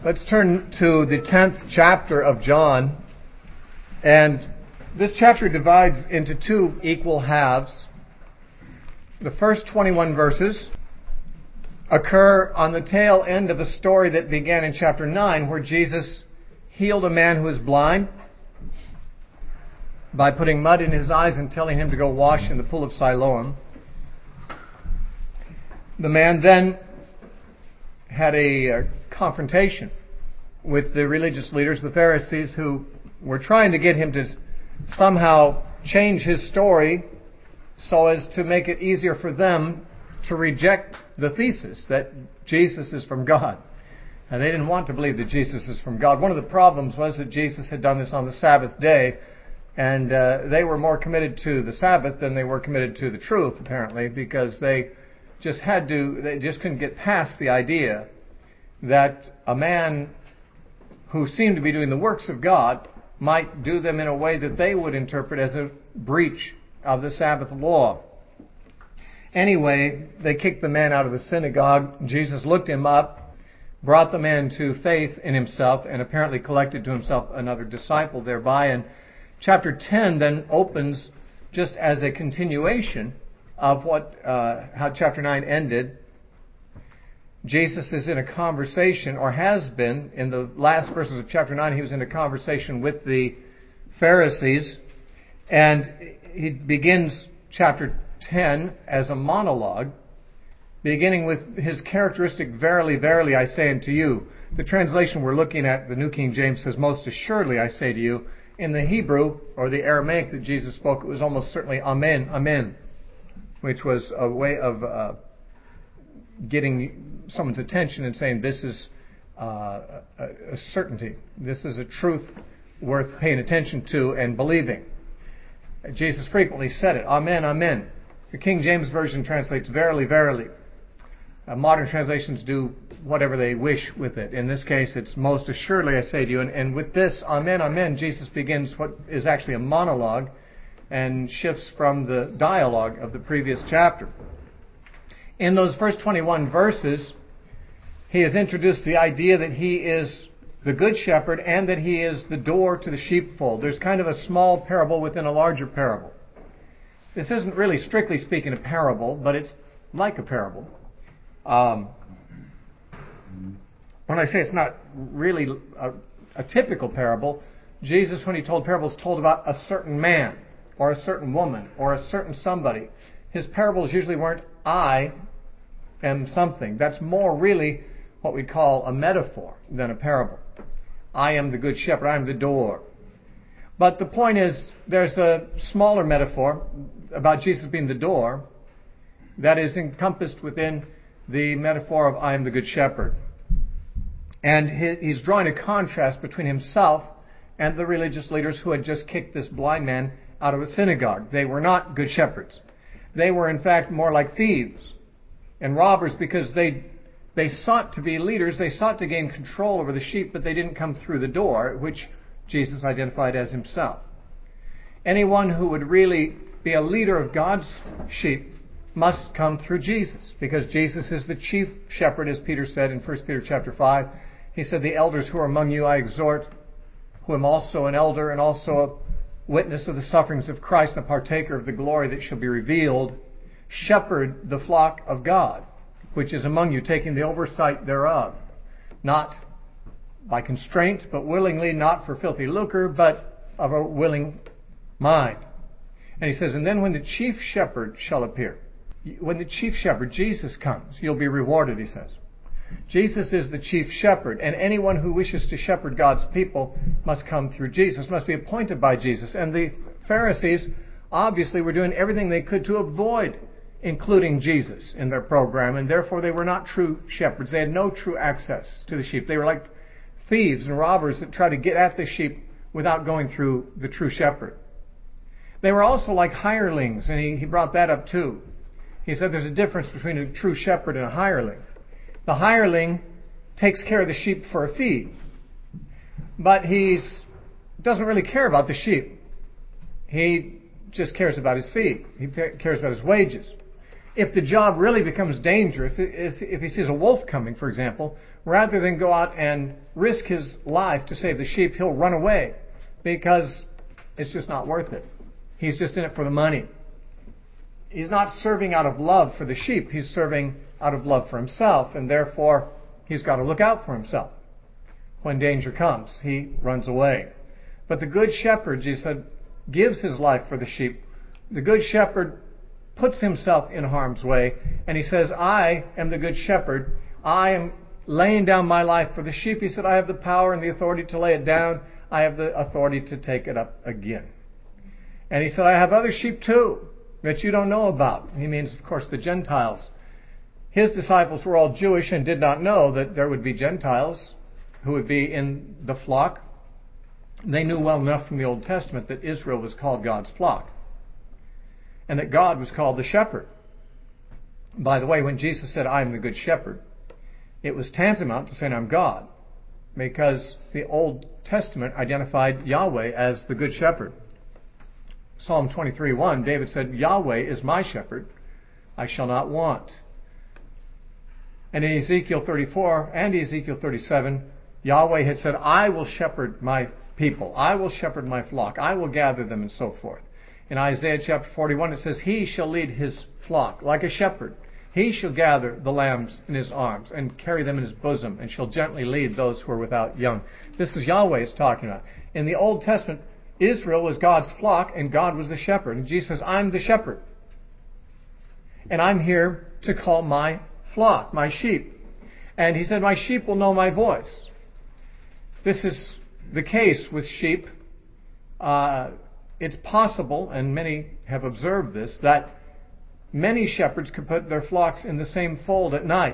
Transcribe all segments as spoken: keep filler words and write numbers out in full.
Let's turn to the tenth chapter of John. And this chapter divides into two equal halves. The first twenty-one verses occur on the tail end of a story that began in chapter nine, where Jesus healed a man who was blind by putting mud in his eyes and telling him to go wash in the pool of Siloam. The man then had a uh, confrontation with the religious leaders, the Pharisees, who were trying to get him to somehow change his story so as to make it easier for them to reject the thesis that Jesus is from God. And they didn't want to believe that Jesus is from God. One of the problems was that Jesus had done this on the Sabbath day, and uh, they were more committed to the Sabbath than they were committed to the truth, apparently, because they just had to, they just couldn't get past the idea that a man who seemed to be doing the works of God might do them in a way that they would interpret as a breach of the Sabbath law. Anyway, they kicked the man out of the synagogue. Jesus looked him up, brought the man to faith in himself, and apparently collected to himself another disciple thereby. And chapter ten then opens just as a continuation of what uh, how chapter nine ended. Jesus is in a conversation, or has been, in the last verses of chapter nine, he was in a conversation with the Pharisees, and he begins chapter ten as a monologue, beginning with his characteristic, "Verily, verily, I say unto you." The translation we're looking at, the New King James, says, "Most assuredly, I say to you." In the Hebrew, or the Aramaic that Jesus spoke, it was almost certainly "Amen, Amen," which was a way of uh, getting someone's attention and saying, this is uh, a, a certainty. This is a truth worth paying attention to and believing. Jesus frequently said it, "Amen, Amen." The King James Version translates "Verily, verily." Uh, modern translations do whatever they wish with it. In this case, it's "Most assuredly I say to you." And, and with this "Amen, Amen," Jesus begins what is actually a monologue and shifts from the dialogue of the previous chapter. In those first twenty-one verses, he has introduced the idea that he is the good shepherd and that he is the door to the sheepfold. There's kind of a small parable within a larger parable. This isn't really, strictly speaking, a parable, but it's like a parable. Um, when I say it's not really a, a typical parable, Jesus, when he told parables, told about a certain man or a certain woman or a certain somebody. His parables usually weren't "I am something." That's more really what we'd call a metaphor than a parable. I am the good shepherd. I am the door. But the point is, there's a smaller metaphor about Jesus being the door that is encompassed within the metaphor of "I am the good shepherd." And he's drawing a contrast between himself and the religious leaders who had just kicked this blind man out of the synagogue. They were not good shepherds. They were, in fact, more like thieves and robbers, because they they sought to be leaders. They sought to gain control over the sheep, but they didn't come through the door, which Jesus identified as himself. Anyone who would really be a leader of God's sheep must come through Jesus, because Jesus is the chief shepherd, as Peter said in First Peter chapter five. He said, "The elders who are among you I exhort, who am also an elder and also a witness of the sufferings of Christ and a partaker of the glory that shall be revealed. Shepherd the flock of God, which is among you, taking the oversight thereof, not by constraint, but willingly, not for filthy lucre, but of a willing mind." And he says, "And then when the chief shepherd shall appear," when the chief shepherd, Jesus, comes, "you'll be rewarded," he says. Jesus is the chief shepherd, and anyone who wishes to shepherd God's people must come through Jesus, must be appointed by Jesus. And the Pharisees obviously were doing everything they could to avoid including Jesus in their program, and therefore they were not true shepherds. They had no true access to the sheep. They were like thieves and robbers that try to get at the sheep without going through the true shepherd. They were also like hirelings, and he, he brought that up too. He said there's a difference between a true shepherd and a hireling. The hireling takes care of the sheep for a fee, but he doesn't really care about the sheep. He just cares about his fee. He cares about his wages. If the job really becomes dangerous, if he sees a wolf coming, for example, rather than go out and risk his life to save the sheep, he'll run away because it's just not worth it. He's just in it for the money. He's not serving out of love for the sheep. He's serving out of love for himself, and therefore he's got to look out for himself. When danger comes, he runs away. But the good shepherd, Jesus said, gives his life for the sheep. The good shepherd puts himself in harm's way, and he says, I am the good shepherd. I am laying down my life for the sheep. He said, I have the power and the authority to lay it down. I have the authority to take it up again. And he said, I have other sheep too that you don't know about. He means, of course, the Gentiles. His disciples were all Jewish and did not know that there would be Gentiles who would be in the flock. They knew well enough from the Old Testament that Israel was called God's flock and that God was called the shepherd. By the way, when Jesus said, I am the good shepherd, it was tantamount to saying, I'm God, because the Old Testament identified Yahweh as the good shepherd. Psalm twenty-three one, David said, Yahweh is my shepherd, I shall not want. And in Ezekiel thirty-four and Ezekiel thirty-seven, Yahweh had said, I will shepherd my people, I will shepherd my flock, I will gather them, and so forth. In Isaiah chapter forty-one, it says, He shall lead His flock like a shepherd. He shall gather the lambs in His arms and carry them in His bosom, and shall gently lead those who are without young. This is Yahweh is talking about. In the Old Testament, Israel was God's flock and God was the shepherd. And Jesus says, I'm the shepherd. And I'm here to call my flock, my sheep. And He said, my sheep will know my voice. This is the case with sheep. Uh, it's possible, and many have observed this, that many shepherds could put their flocks in the same fold at night.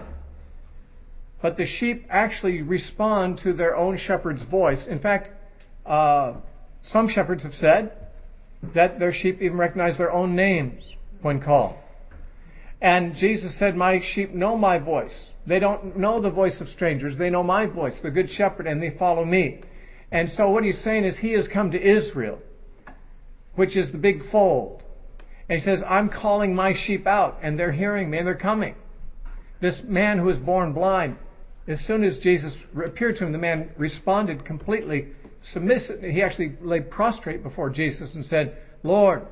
But the sheep actually respond to their own shepherd's voice. In fact, uh, some shepherds have said that their sheep even recognize their own names when called. And Jesus said, my sheep know my voice. They don't know the voice of strangers. They know my voice, the good shepherd, and they follow me. And so what He's saying is He has come to Israel, which is the big fold. And He says, I'm calling my sheep out, and they're hearing me, and they're coming. This man who was born blind, as soon as Jesus appeared to him, the man responded completely submissive. He actually lay prostrate before Jesus and said, Lord.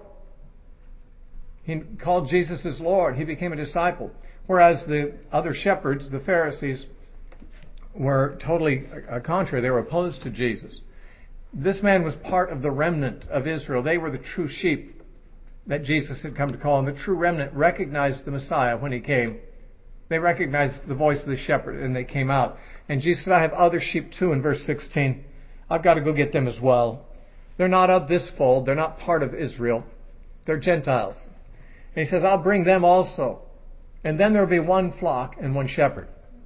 He called Jesus as Lord. He became a disciple. Whereas the other shepherds, the Pharisees, were totally contrary. They were opposed to Jesus. This man was part of the remnant of Israel. They were the true sheep that Jesus had come to call. And the true remnant recognized the Messiah when He came. They recognized the voice of the shepherd and they came out. And Jesus said, I have other sheep too, in verse sixteen. I've got to go get them as well. They're not of this fold. They're not part of Israel. They're Gentiles. And He says, I'll bring them also. And then there will be one flock and one shepherd.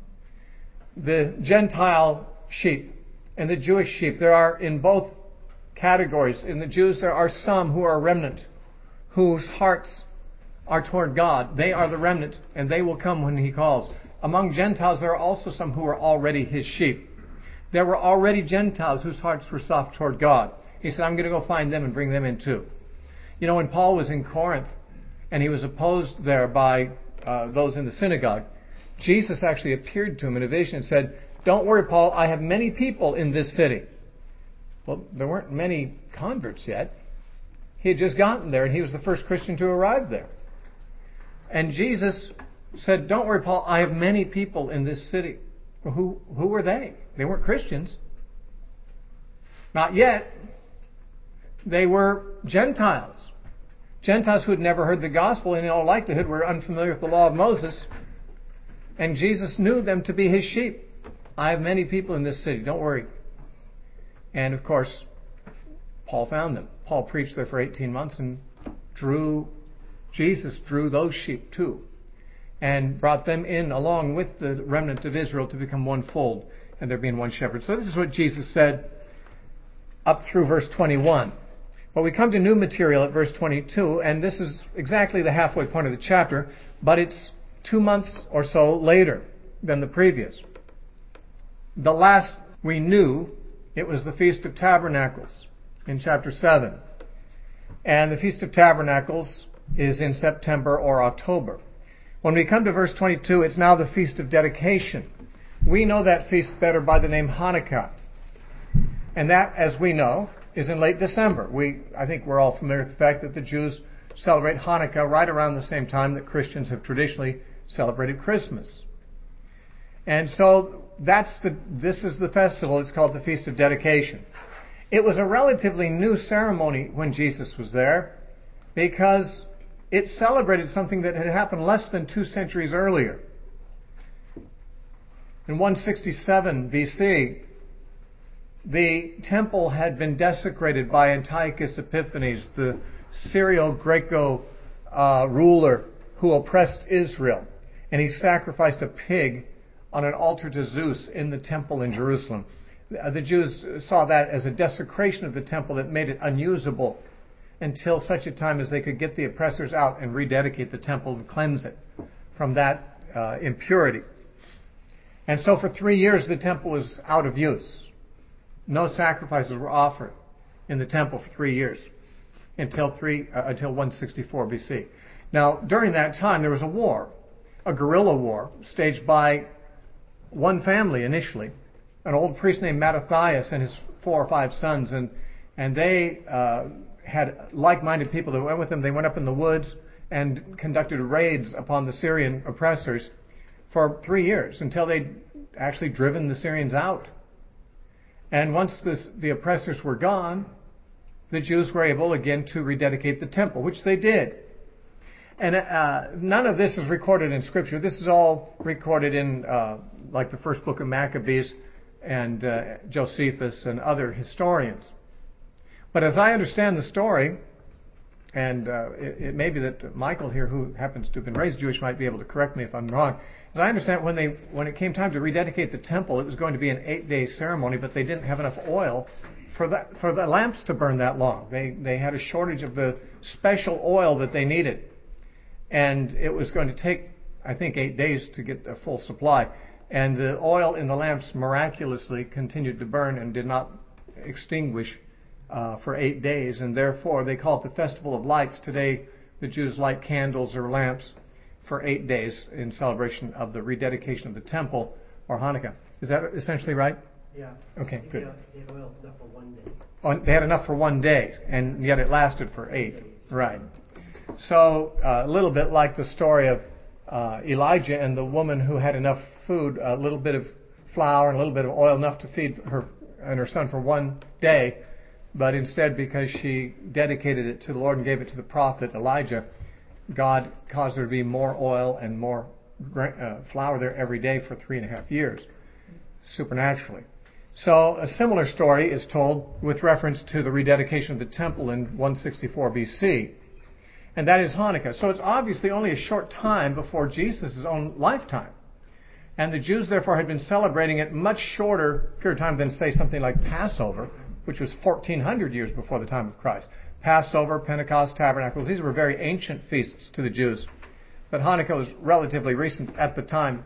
The Gentile sheep and the Jewish sheep, there are in both categories. In the Jews, there are some who are a remnant, whose hearts are toward God. They are the remnant, and they will come when He calls. Among Gentiles, there are also some who are already His sheep. There were already Gentiles whose hearts were soft toward God. He said, I'm going to go find them and bring them in too. You know, when Paul was in Corinth, and he was opposed there by uh, those in the synagogue, Jesus actually appeared to him in a vision and said, don't worry, Paul, I have many people in this city. Well, there weren't many converts yet. He had just gotten there, and he was the first Christian to arrive there. And Jesus said, don't worry, Paul, I have many people in this city. Well, who, who were they? They weren't Christians. Not yet. They were Gentiles. Gentiles who had never heard the gospel and in all likelihood were unfamiliar with the law of Moses. And Jesus knew them to be His sheep. I have many people in this city, don't worry. And of course, Paul found them. Paul preached there for eighteen months and drew, Jesus drew those sheep too. And brought them in along with the remnant of Israel to become one fold. And there being one shepherd. So this is what Jesus said up through verse twenty-one. Well, we come to new material at verse twenty-two, and this is exactly the halfway point of the chapter, but it's two months or so later than the previous. The last we knew, it was the Feast of Tabernacles in chapter seven. And the Feast of Tabernacles is in September or October. When we come to verse twenty-two, it's now the Feast of Dedication. We know that feast better by the name Hanukkah. And that, as we know, is in late December. We, I think we're all familiar with the fact that the Jews celebrate Hanukkah right around the same time that Christians have traditionally celebrated Christmas. And so that's the, this is the festival. It's called the Feast of Dedication. It was a relatively new ceremony when Jesus was there because it celebrated something that had happened less than two centuries earlier. In one sixty-seven B C, the temple had been desecrated by Antiochus Epiphanes, the Syrio-Greco uh, ruler who oppressed Israel. And he sacrificed a pig on an altar to Zeus in the temple in Jerusalem. The Jews saw that as a desecration of the temple that made it unusable until such a time as they could get the oppressors out and rededicate the temple and cleanse it from that uh, impurity. And so for three years the temple was out of use. No sacrifices were offered in the temple for three years until three uh, until one sixty-four B C. Now, during that time, there was a war, a guerrilla war, staged by one family initially, an old priest named Mattathias and his four or five sons, and and they uh, had like-minded people that went with them. They went up in the woods and conducted raids upon the Syrian oppressors for three years until they'd actually driven the Syrians out. And once this, the oppressors were gone, the Jews were able again to rededicate the temple, which they did. And uh, none of this is recorded in Scripture. This is all recorded in, uh, like the first book of Maccabees and uh, Josephus and other historians. But as I understand the story, and uh, it, it may be that Michael here, who happens to have been raised Jewish, might be able to correct me if I'm wrong. As I understand, when they when it came time to rededicate the temple, it was going to be an eight-day ceremony, but they didn't have enough oil for that for the lamps to burn that long. They they had a shortage of the special oil that they needed, and it was going to take, I think, eight days to get a full supply. And the oil in the lamps miraculously continued to burn and did not extinguish uh, for eight days, and therefore they call it the Festival of Lights. Today, the Jews light candles or lamps for eight days in celebration of the rededication of the temple, or Hanukkah. Is that essentially right? Yeah. Okay, they good. Had, they had oil enough for one day. Oh, they had enough for one day, and yet it lasted for eight. Right. So uh, a little bit like the story of uh, Elijah and the woman who had enough food, a little bit of flour and a little bit of oil, enough to feed her and her son for one day, but instead, because she dedicated it to the Lord and gave it to the prophet Elijah, God caused there to be more oil and more uh, flour there every day for three and a half years, supernaturally. So a similar story is told with reference to the rededication of the temple in one sixty-four B C, and that is Hanukkah. So it's obviously only a short time before Jesus' own lifetime. And the Jews, therefore, had been celebrating it much shorter period of time than, say, something like Passover, which was fourteen hundred years before the time of Christ. Passover, Pentecost, Tabernacles, these were very ancient feasts to the Jews. But Hanukkah was relatively recent at the time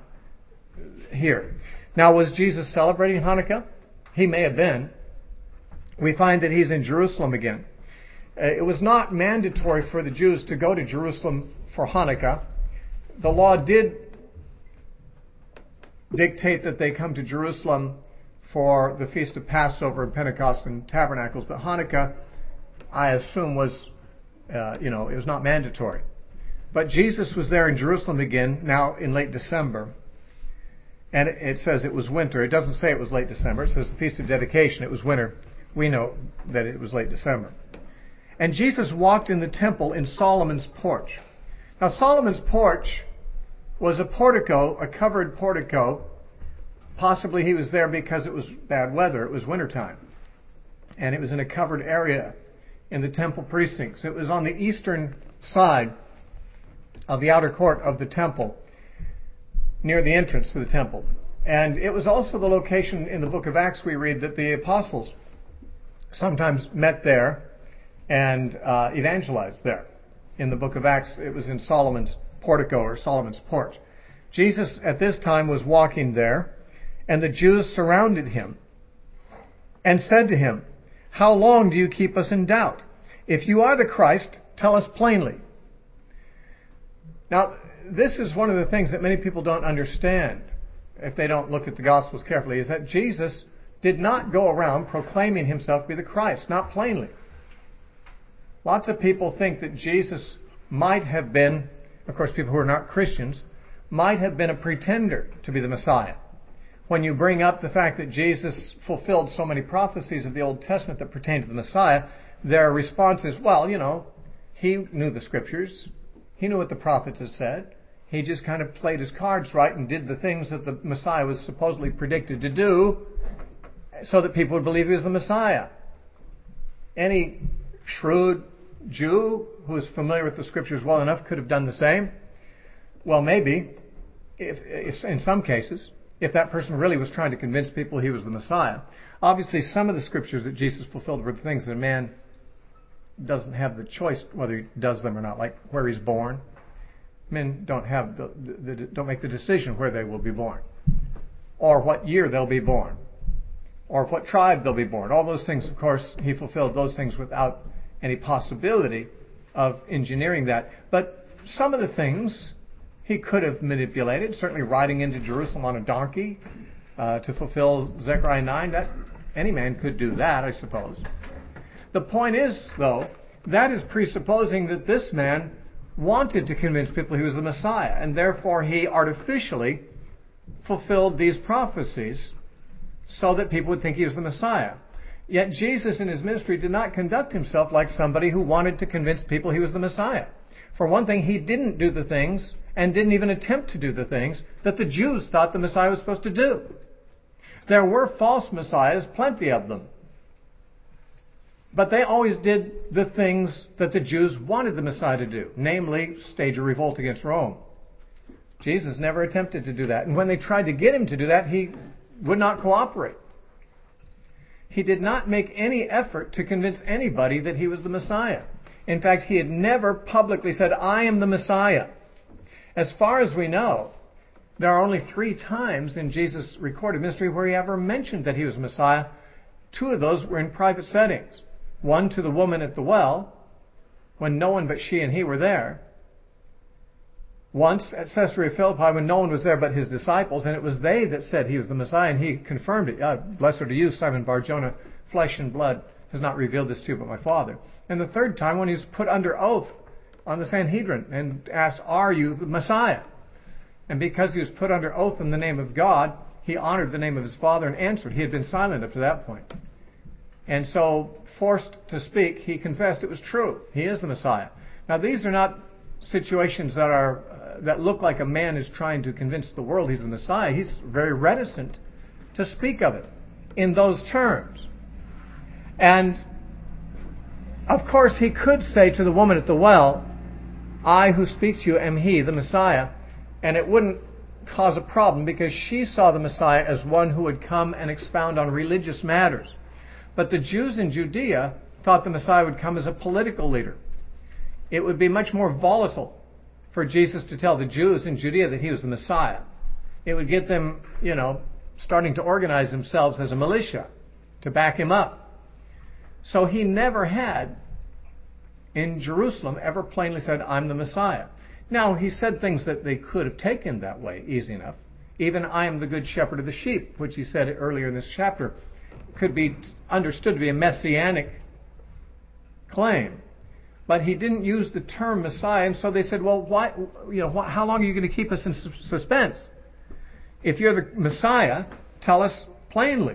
here. Now, was Jesus celebrating Hanukkah? He may have been. We find that he's in Jerusalem again. It was not mandatory for the Jews to go to Jerusalem for Hanukkah. The law did dictate that they come to Jerusalem for the Feast of Passover and Pentecost and Tabernacles, but Hanukkah, I assume, was, uh, you know, it was not mandatory. But Jesus was there in Jerusalem again, now in late December. And it, it says it was winter. It doesn't say it was late December. It says the Feast of Dedication. It was winter. We know that it was late December. And Jesus walked in the temple in Solomon's porch. Now, Solomon's porch was a portico, a covered portico. Possibly he was there because it was bad weather. It was wintertime. And it was in a covered area in the temple precincts. It was on the eastern side of the outer court of the temple, near the entrance to the temple. And it was also the location in the book of Acts we read that the apostles sometimes met there and uh, evangelized there. In the book of Acts, it was in Solomon's portico or Solomon's porch. Jesus at this time was walking there, and the Jews surrounded him and said to him, "How long do you keep us in doubt? If you are the Christ, tell us plainly." Now, this is one of the things that many people don't understand. if they don't look at the Gospels carefully, is that Jesus did not go around proclaiming himself to be the Christ, not plainly. Lots of people think that Jesus might have been, of course people who are not Christians, might have been a pretender to be the Messiah. When you bring up the fact that Jesus fulfilled so many prophecies of the Old Testament that pertain to the Messiah, their response is, well, you know, he knew the Scriptures. He knew what the prophets had said. He just kind of played his cards right and did the things that the Messiah was supposedly predicted to do so that people would believe he was the Messiah. Any shrewd Jew who is familiar with the Scriptures well enough could have done the same. Well, maybe, if, if in some cases, if that person really was trying to convince people he was the Messiah. Obviously, some of the Scriptures that Jesus fulfilled were the things that a man doesn't have the choice whether he does them or not, like where he's born. Men don't have the, the, the don't make the decision where they will be born, or what year they'll be born, or what tribe they'll be born. All those things, of course, he fulfilled those things without any possibility of engineering that. But some of the things he could have manipulated, certainly riding into Jerusalem on a donkey uh, to fulfill Zechariah nine. That any man could do that, I suppose. The point is, though, that is presupposing that this man wanted to convince people he was the Messiah, and therefore he artificially fulfilled these prophecies so that people would think he was the Messiah. Yet Jesus in his ministry did not conduct himself like somebody who wanted to convince people he was the Messiah. For one thing, he didn't do the things, and didn't even attempt to do the things, that the Jews thought the Messiah was supposed to do. There were false messiahs, plenty of them. But they always did the things that the Jews wanted the Messiah to do, namely stage a revolt against Rome. Jesus never attempted to do that. And when they tried to get him to do that, he would not cooperate. He did not make any effort to convince anybody that he was the Messiah. In fact, he had never publicly said, I am the Messiah. As far as we know, there are only three times in Jesus' recorded ministry where he ever mentioned that he was Messiah. Two of those were in private settings. One to the woman at the well, when no one but she and he were there. Once at Caesarea Philippi, when no one was there but his disciples, and it was they that said he was the Messiah, and he confirmed it. Uh, Blessed are you, Simon Bar-Jonah, flesh and blood has not revealed this to you but my Father. And the third time when he was put under oath on the Sanhedrin and asked, are you the Messiah? And because he was put under oath in the name of God, he honored the name of his Father and answered. He had been silent up to that point. And so, forced to speak, he confessed it was true. He is the Messiah. Now, these are not situations that are uh, that look like a man is trying to convince the world he's the Messiah. He's very reticent to speak of it in those terms. And, of course, he could say to the woman at the well, I who speak to you am he, the Messiah, and it wouldn't cause a problem because she saw the Messiah as one who would come and expound on religious matters. But the Jews in Judea thought the Messiah would come as a political leader. It would be much more volatile for Jesus to tell the Jews in Judea that he was the Messiah. It would get them, you know, starting to organize themselves as a militia to back him up. So he never had, in Jerusalem, ever plainly said, I'm the Messiah. Now, he said things that they could have taken that way, easy enough. Even I am the good shepherd of the sheep, which he said earlier in this chapter, could be understood to be a messianic claim. But he didn't use the term Messiah, and so they said, well, why, you know, how long are you going to keep us in suspense? If you're the Messiah, tell us plainly.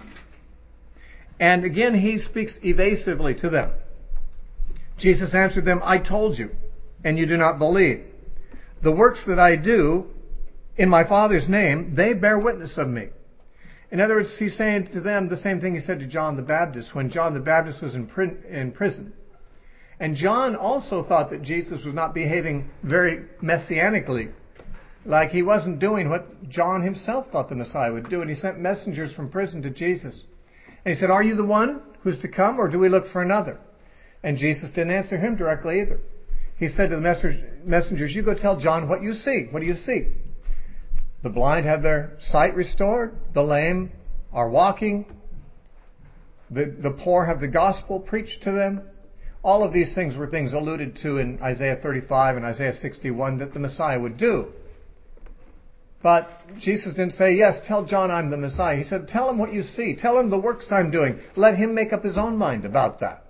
And again, he speaks evasively to them. Jesus answered them, I told you, and you do not believe. The works that I do in my Father's name, they bear witness of me. In other words, he's saying to them the same thing he said to John the Baptist when John the Baptist was in prison. And John also thought that Jesus was not behaving very messianically, like he wasn't doing what John himself thought the Messiah would do. And he sent messengers from prison to Jesus. And he said, are you the one who's to come, or do we look for another? And Jesus didn't answer him directly either. He said to the messengers, you go tell John what you see. What do you see? The blind have their sight restored. The lame are walking. The, the poor have the gospel preached to them. All of these things were things alluded to in Isaiah thirty-five and Isaiah sixty-one that the Messiah would do. But Jesus didn't say, yes, tell John I'm the Messiah. He said, tell him what you see. Tell him the works I'm doing. Let him make up his own mind about that.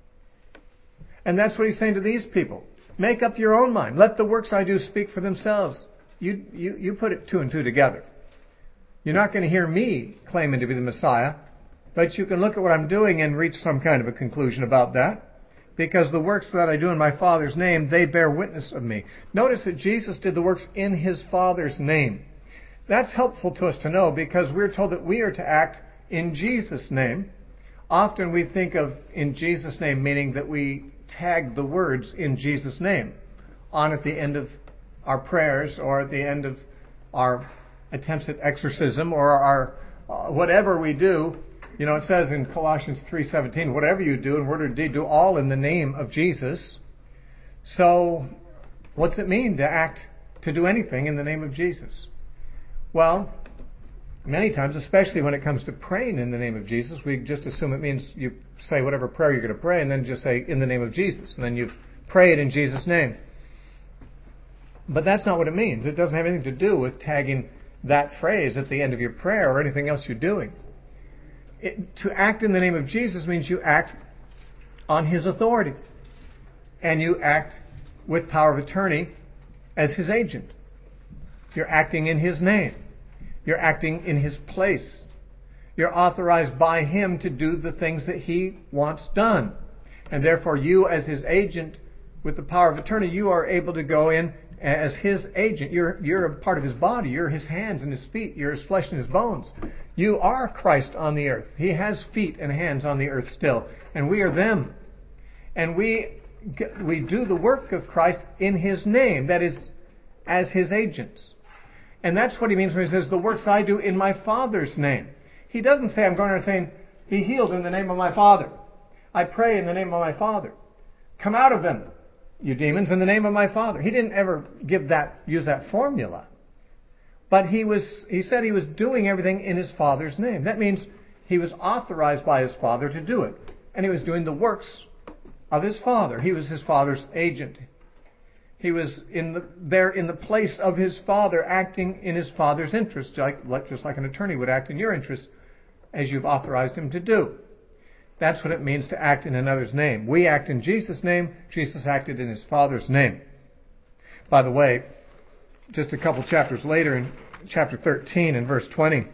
And that's what he's saying to these people. Make up your own mind. Let the works I do speak for themselves. You, you, you put it two and two together. You're not going to hear me claiming to be the Messiah, but you can look at what I'm doing and reach some kind of a conclusion about that. Because the works that I do in my Father's name, they bear witness of me. Notice that Jesus did the works in his Father's name. That's helpful to us to know because we're told that we are to act in Jesus' name. Often we think of in Jesus' name meaning that we tag the words in Jesus' name on at the end of our prayers or at the end of our attempts at exorcism or our uh, whatever we do. You know, it says in Colossians three seventeen, whatever you do in word or deed, do all in the name of Jesus. So, what's it mean to act, to do anything in the name of Jesus? Well, many times, especially when it comes to praying in the name of Jesus, we just assume it means you say whatever prayer you're going to pray and then just say, in the name of Jesus. And then you pray it in Jesus' name. But that's not what it means. It doesn't have anything to do with tagging that phrase at the end of your prayer or anything else you're doing. It, to act in the name of Jesus means you act on his authority. And you act with power of attorney as his agent. You're acting in his name. You're acting in his place. You're authorized by him to do the things that he wants done. And therefore you as his agent with the power of attorney, you are able to go in as his agent. You're, you're a part of his body. You're his hands and his feet. You're his flesh and his bones. You are Christ on the earth. He has feet and hands on the earth still. And we are them. And we we do the work of Christ in his name. That is, as his agents. And that's what he means when he says, the works I do in my Father's name. He doesn't say, I'm going around saying, be healed in the name of my Father. I pray in the name of my Father. Come out of them, you demons, in the name of my Father. He didn't ever give that, use that formula. But he was, he said he was doing everything in his Father's name. That means he was authorized by his Father to do it. And he was doing the works of his Father. He was his Father's agent. He was in the, there in the place of his Father, acting in his Father's interest, like, just like an attorney would act in your interest, as you've authorized him to do. That's what it means to act in another's name. We act in Jesus' name. Jesus acted in his Father's name. By the way, just a couple chapters later, in chapter thirteen and verse twenty,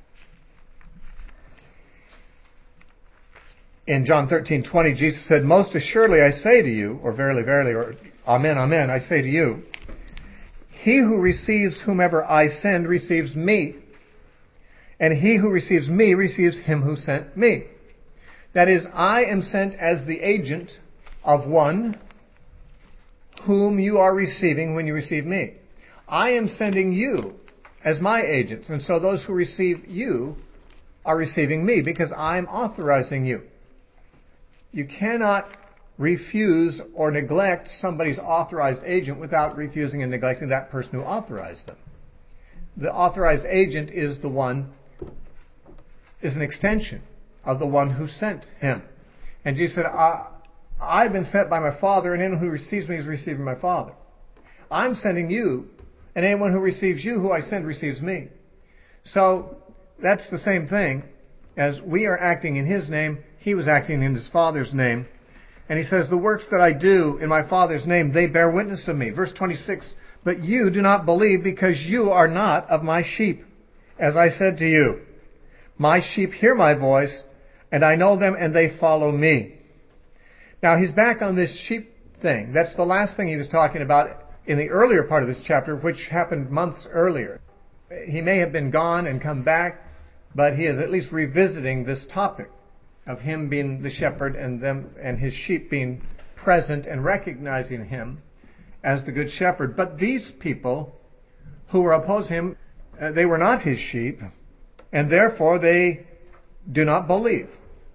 in John thirteen twenty, Jesus said, most assuredly I say to you, or verily, verily, or amen, amen, I say to you, he who receives whomever I send receives me, and he who receives me receives him who sent me. That is, I am sent as the agent of one whom you are receiving when you receive me. I am sending you as my agents, and so those who receive you are receiving me because I'm authorizing you. You cannot refuse or neglect somebody's authorized agent without refusing and neglecting that person who authorized them. The authorized agent is the one, is an extension of the one who sent him. And Jesus said, I, I've been sent by my Father, and anyone who receives me is receiving my Father. I'm sending you, and anyone who receives you, who I send, receives me. So that's the same thing. As we are acting in his name, he was acting in his Father's name. And he says, the works that I do in my Father's name, they bear witness of me. Verse twenty-six, but you do not believe because you are not of my sheep. As I said to you, my sheep hear my voice, and I know them, and they follow me. Now, he's back on this sheep thing. That's the last thing he was talking about in the earlier part of this chapter, which happened months earlier. He may have been gone and come back, but he is at least revisiting this topic of him being the shepherd and them and his sheep being present and recognizing him as the good shepherd. But these people who were opposing him, uh, they were not his sheep, and therefore they do not believe.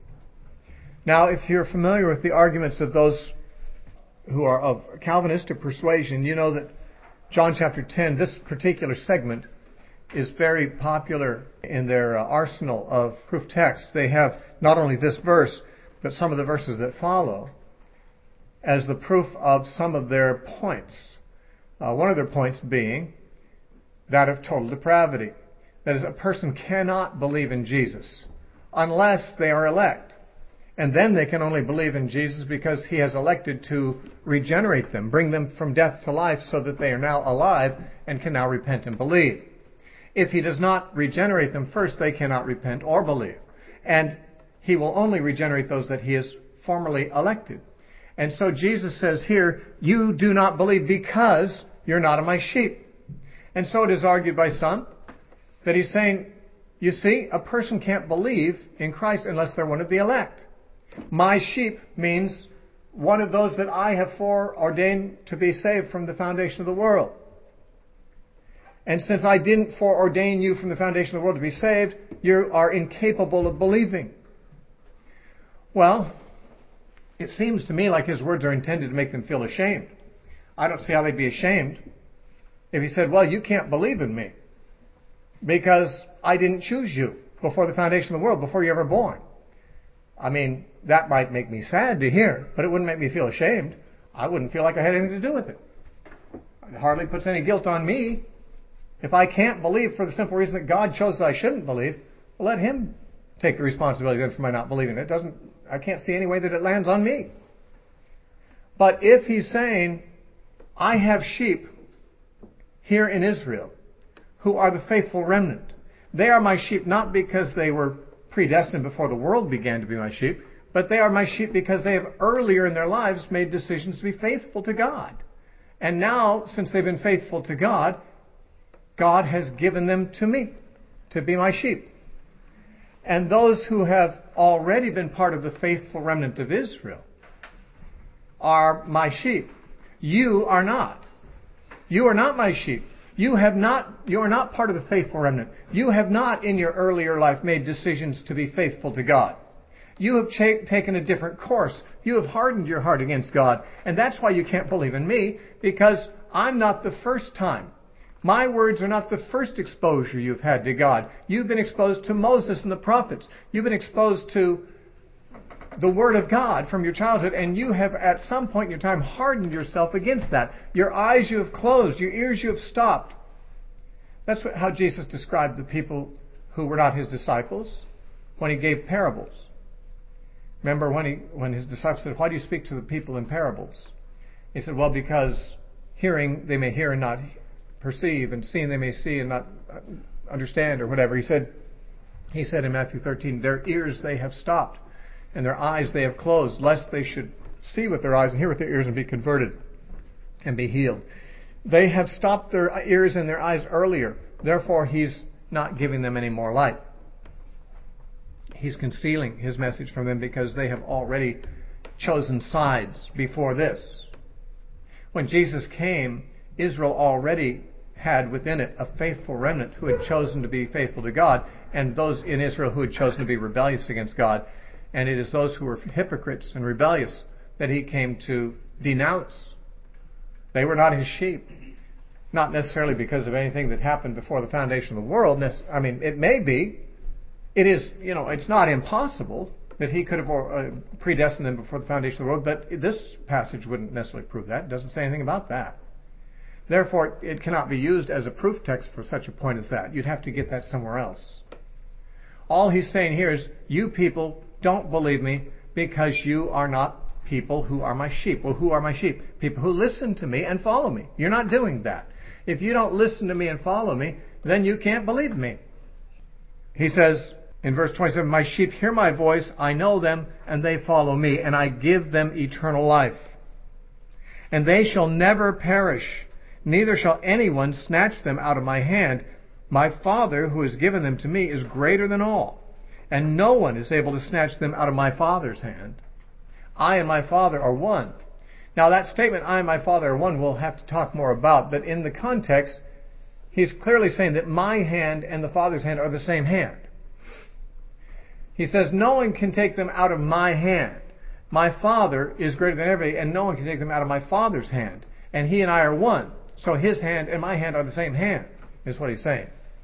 Now, if you're familiar with the arguments of those who are of Calvinistic persuasion, you know that John chapter ten, this particular segment, is very popular in their uh, arsenal of proof texts. They have not only this verse, but some of the verses that follow as the proof of some of their points. Uh, one of their points being that of total depravity. That is, a person cannot believe in Jesus unless they are elect. And then they can only believe in Jesus because he has elected to regenerate them, bring them from death to life so that they are now alive and can now repent and believe. If he does not regenerate them first, they cannot repent or believe. And he will only regenerate those that he has formerly elected. And so Jesus says here, you do not believe because you're not of my sheep. And so it is argued by some that he's saying, you see, a person can't believe in Christ unless they're one of the elect. My sheep means one of those that I have foreordained to be saved from the foundation of the world. And since I didn't foreordain you from the foundation of the world to be saved, you are incapable of believing. Well, it seems to me like his words are intended to make them feel ashamed. I don't see how they'd be ashamed if he said, well, you can't believe in me because I didn't choose you before the foundation of the world, before you were ever born. I mean, that might make me sad to hear, but it wouldn't make me feel ashamed. I wouldn't feel like I had anything to do with it. It hardly puts any guilt on me. If I can't believe for the simple reason that God chose that I shouldn't believe, well, let him take the responsibility then for my not believing. It doesn't, I can't see any way that it lands on me. But if he's saying, I have sheep here in Israel who are the faithful remnant. They are my sheep not because they were predestined before the world began to be my sheep, but they are my sheep because they have earlier in their lives made decisions to be faithful to God. And now, since they've been faithful to God, God has given them to me to be my sheep. And those who have already been part of the faithful remnant of Israel are my sheep. You are not. You are not my sheep. You have not, you are not part of the faithful remnant. You have not in your earlier life made decisions to be faithful to God. You have cha- taken a different course. You have hardened your heart against God. And that's why you can't believe in me, because I'm not the first time. My words are not the first exposure you've had to God. You've been exposed to Moses and the prophets. You've been exposed to the Word of God from your childhood, and you have at some point in your time hardened yourself against that. Your eyes you have closed, your ears you have stopped. That's what, how Jesus described the people who were not his disciples when he gave parables. Remember when he when his disciples said, why do you speak to the people in parables? He said, well, because hearing they may hear and not perceive, and seeing they may see and not understand, or whatever. He said, he said in Matthew thirteen, their ears they have stopped, and their eyes they have closed, lest they should see with their eyes and hear with their ears and be converted and be healed. They have stopped their ears and their eyes earlier. Therefore, he's not giving them any more light. He's concealing his message from them because they have already chosen sides before this. When Jesus came, Israel already had within it a faithful remnant who had chosen to be faithful to God, and those in Israel who had chosen to be rebellious against God. And it is those who were hypocrites and rebellious that he came to denounce. They were not his sheep. Not necessarily because of anything that happened before the foundation of the world. I mean, it may be. It is, you know, it's not impossible that he could have uh, predestined them before the foundation of the world, but this passage wouldn't necessarily prove that. It doesn't say anything about that. Therefore, it cannot be used as a proof text for such a point as that. You'd have to get that somewhere else. All he's saying here is, you people don't believe me because you are not people who are my sheep. Well, who are my sheep? People who listen to me and follow me. You're not doing that. If you don't listen to me and follow me, then you can't believe me. He says in verse twenty-seven, my sheep hear my voice, I know them, and they follow me, and I give them eternal life. And they shall never perish, neither shall anyone snatch them out of my hand. My Father, who has given them to me, is greater than all, and no one is able to snatch them out of my Father's hand. I and my Father are one. Now that statement, I and my Father are one, we'll have to talk more about, but in the context, he's clearly saying that my hand and the Father's hand are the same hand. He says, no one can take them out of my hand. My Father is greater than everybody, and no one can take them out of my Father's hand. And he and I are one. So his hand and my hand are the same hand, is what he's saying.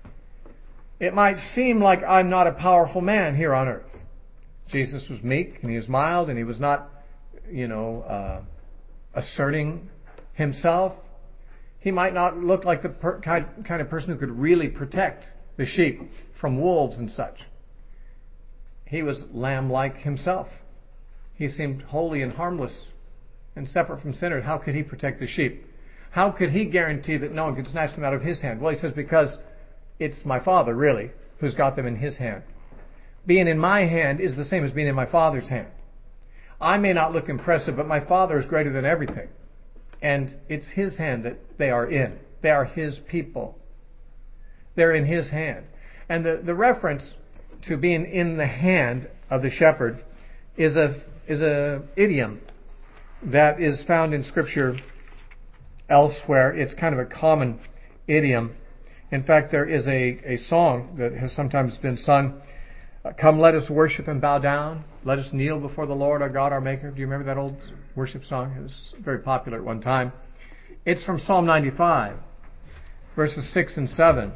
It might seem like I'm not a powerful man here on earth. Jesus was meek, and he was mild, and he was not, you know, uh, asserting himself. He might not look like the per- kind, kind of person who could really protect the sheep from wolves and such. He was lamb-like himself. He seemed holy and harmless and separate from sinners. How could he protect the sheep? How could he guarantee that no one could snatch them out of his hand? Well, he says, because it's my Father, really, who's got them in his hand. Being in my hand is the same as being in my Father's hand. I may not look impressive, but my Father is greater than everything. And it's his hand that they are in. They are his people. They're in his hand. And the, the reference to being in the hand of the shepherd is a is a idiom that is found in Scripture elsewhere. It's kind of a common idiom. In fact, there is a, a song that has sometimes been sung. Come, let us worship and bow down. Let us kneel before the Lord our God, our Maker. Do you remember that old worship song? It was very popular at one time. It's from Psalm ninety-five, verses six and seven.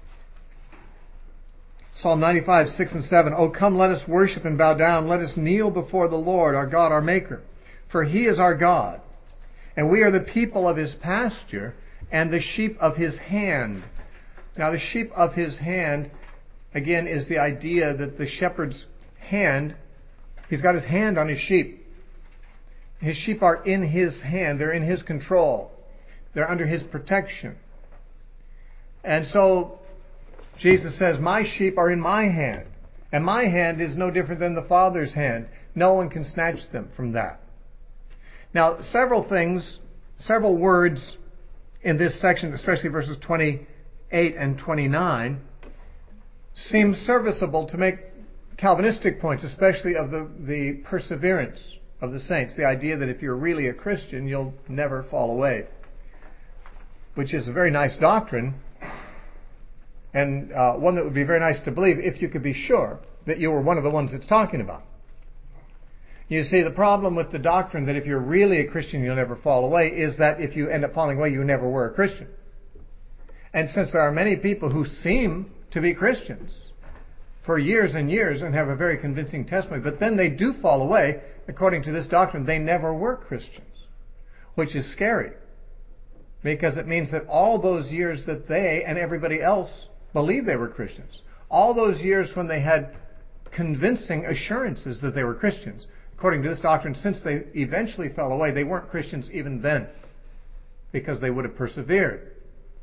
Psalm ninety-five, six and seven. Oh, come, let us worship and bow down. Let us kneel before the Lord our God, our Maker. For he is our God, and we are the people of his pasture and the sheep of his hand. Now, the sheep of his hand, again, is the idea that the shepherd's hand, he's got his hand on his sheep. His sheep are in his hand. They're in his control. They're under his protection. And so Jesus says, my sheep are in my hand. And my hand is no different than the Father's hand. No one can snatch them from that. Now, several things, several words in this section, especially verses twenty-eight and twenty-nine, seem serviceable to make Calvinistic points, especially of the, the perseverance of the saints. The idea that if you're really a Christian, you'll never fall away. Which is a very nice doctrine, and uh, one that would be very nice to believe if you could be sure that you were one of the ones it's talking about. You see, the problem with the doctrine that if you're really a Christian, you'll never fall away, is that if you end up falling away, you never were a Christian. And since there are many people who seem to be Christians for years and years and have a very convincing testimony, but then they do fall away, according to this doctrine, they never were Christians, which is scary. Because it means that all those years that they and everybody else believed they were Christians, all those years when they had convincing assurances that they were Christians, according to this doctrine, since they eventually fell away, they weren't Christians even then, because they would have persevered.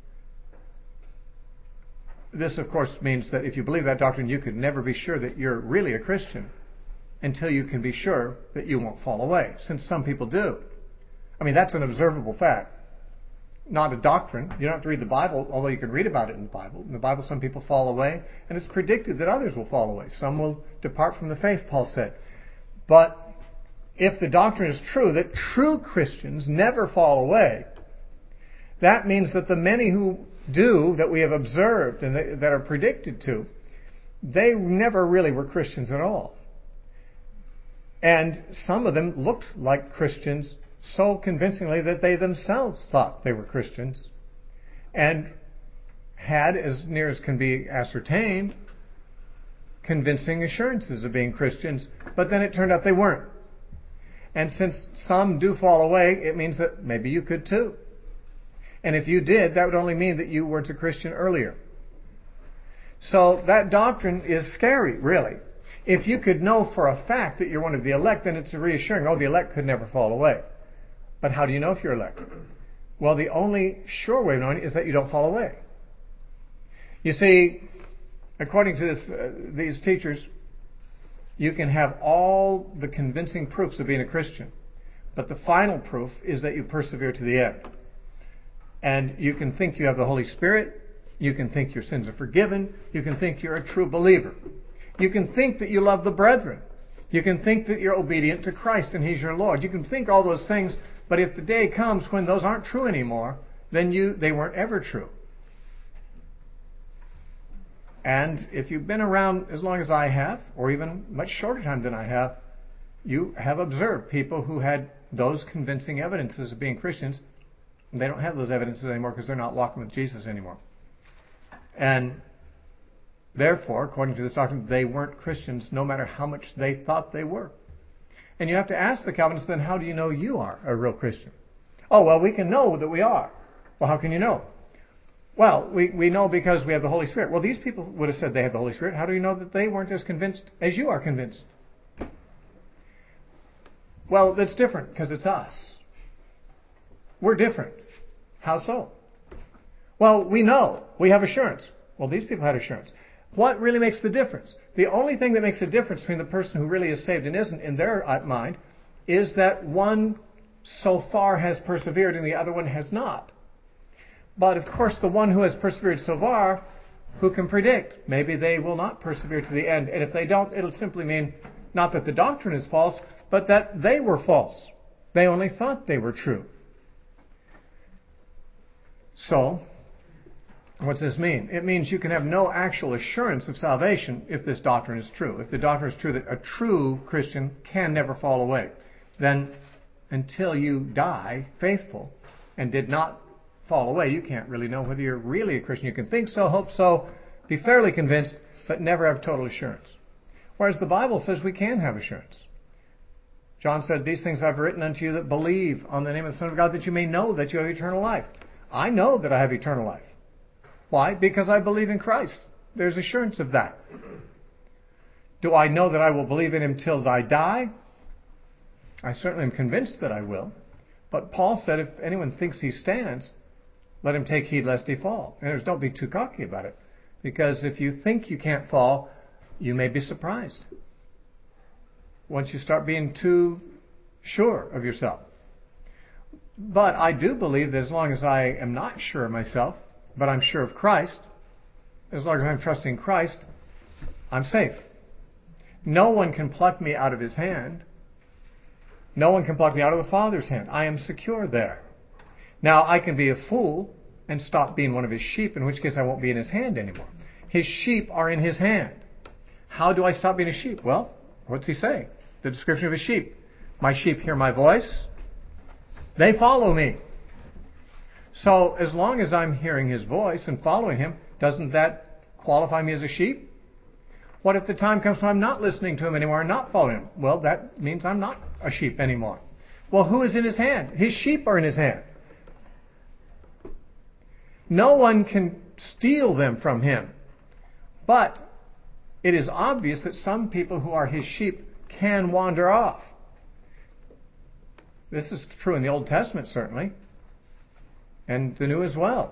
This, of course, means that if you believe that doctrine, you could never be sure that you're really a Christian until you can be sure that you won't fall away, since some people do. I mean, that's an observable fact. Not a doctrine. You don't have to read the Bible, although you can read about it in the Bible. In the Bible, some people fall away, and it's predicted that others will fall away. Some will depart from the faith, Paul said. But if the doctrine is true, that true Christians never fall away, that means that the many who do, that we have observed and that are predicted to, they never really were Christians at all. And some of them looked like Christians so convincingly that they themselves thought they were Christians and had, as near as can be ascertained, convincing assurances of being Christians, but then it turned out they weren't. And since some do fall away, it means that maybe you could too. And if you did, that would only mean that you weren't a Christian earlier. So that doctrine is scary, really. If you could know for a fact that you're one of the elect, then it's reassuring. Oh, the elect could never fall away. But how do you know if you're elect? Well, the only sure way of knowing is that you don't fall away. You see, according to this, uh, these teachers, you can have all the convincing proofs of being a Christian, but the final proof is that you persevere to the end. And you can think you have the Holy Spirit, you can think your sins are forgiven, you can think you're a true believer. You can think that you love the brethren. You can think that you're obedient to Christ and He's your Lord. You can think all those things, but if the day comes when those aren't true anymore, then you they weren't ever true. And if you've been around as long as I have, or even much shorter time than I have, you have observed people who had those convincing evidences of being Christians. And they don't have those evidences anymore because they're not walking with Jesus anymore. And therefore, according to this doctrine, they weren't Christians no matter how much they thought they were. And you have to ask the Calvinists, then how do you know you are a real Christian? Oh, well, we can know that we are. Well, how can you know? Well, we, we know because we have the Holy Spirit. Well, these people would have said they had the Holy Spirit. How do you know that they weren't as convinced as you are convinced? Well, that's different because it's us. We're different. How so? Well, we know. We have assurance. Well, these people had assurance. What really makes the difference? The only thing that makes a difference between the person who really is saved and isn't in their mind is that one so far has persevered and the other one has not. But of course, the one who has persevered so far, who can predict? Maybe they will not persevere to the end. And if they don't, it'll simply mean not that the doctrine is false, but that they were false. They only thought they were true. So, what does this mean? It means you can have no actual assurance of salvation if this doctrine is true. If the doctrine is true that a true Christian can never fall away, then until you die faithful and did not fall away, you can't really know whether you're really a Christian. You can think so, hope so, be fairly convinced, but never have total assurance. Whereas the Bible says we can have assurance. John said, "These things I've written unto you that believe on the name of the Son of God, that you may know that you have eternal life." I know that I have eternal life. Why? Because I believe in Christ. There's assurance of that. Do I know that I will believe in Him till I die? I certainly am convinced that I will. But Paul said, if anyone thinks he stands, let him take heed lest he fall. And there's, don't be too cocky about it. Because if you think you can't fall, you may be surprised. Once you start being too sure of yourself. But I do believe that as long as I am not sure of myself, but I'm sure of Christ, as long as I'm trusting Christ, I'm safe. No one can pluck me out of His hand. No one can pluck me out of the Father's hand. I am secure there. Now, I can be a fool and stop being one of His sheep, in which case I won't be in His hand anymore. His sheep are in His hand. How do I stop being a sheep? Well, what's He say? The description of a sheep. My sheep hear my voice. They follow me. So, as long as I'm hearing His voice and following Him, doesn't that qualify me as a sheep? What if the time comes when I'm not listening to Him anymore and not following Him? Well, that means I'm not a sheep anymore. Well, who is in His hand? His sheep are in His hand. No one can steal them from Him. But it is obvious that some people who are His sheep can wander off. This is true in the Old Testament, certainly, and the New as well.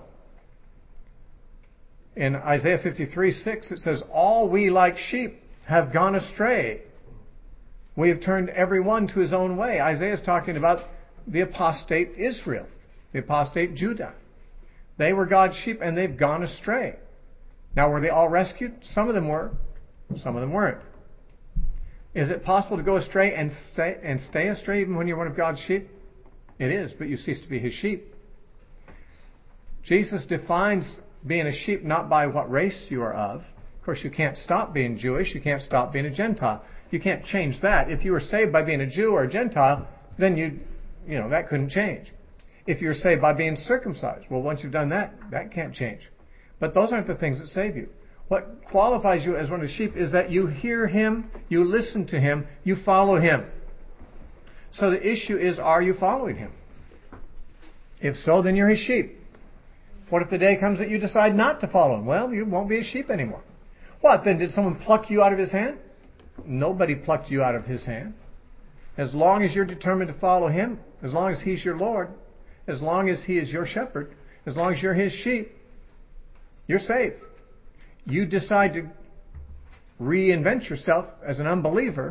In Isaiah fifty-three six, it says, "All we like sheep have gone astray. We have turned every one to his own way." Isaiah is talking about the apostate Israel, the apostate Judah. They were God's sheep and they've gone astray. Now, were they all rescued? Some of them were. Some of them weren't. Is it possible to go astray and stay, and stay astray even when you're one of God's sheep? It is, but you cease to be His sheep. Jesus defines being a sheep not by what race you are of. Of course, you can't stop being Jewish. You can't stop being a Gentile. You can't change that. If you were saved by being a Jew or a Gentile, then you, you know, that couldn't change. If you're saved by being circumcised, well, once you've done that, that can't change. But those aren't the things that save you. What qualifies you as one of the sheep is that you hear Him, you listen to Him, you follow Him. So the issue is, are you following Him? If so, then you're His sheep. What if the day comes that you decide not to follow Him? Well, you won't be a sheep anymore. What, then did someone pluck you out of His hand? Nobody plucked you out of His hand. As long as you're determined to follow Him, as long as He's your Lord, as long as He is your shepherd, as long as you're His sheep, you're safe. You decide to reinvent yourself as an unbeliever,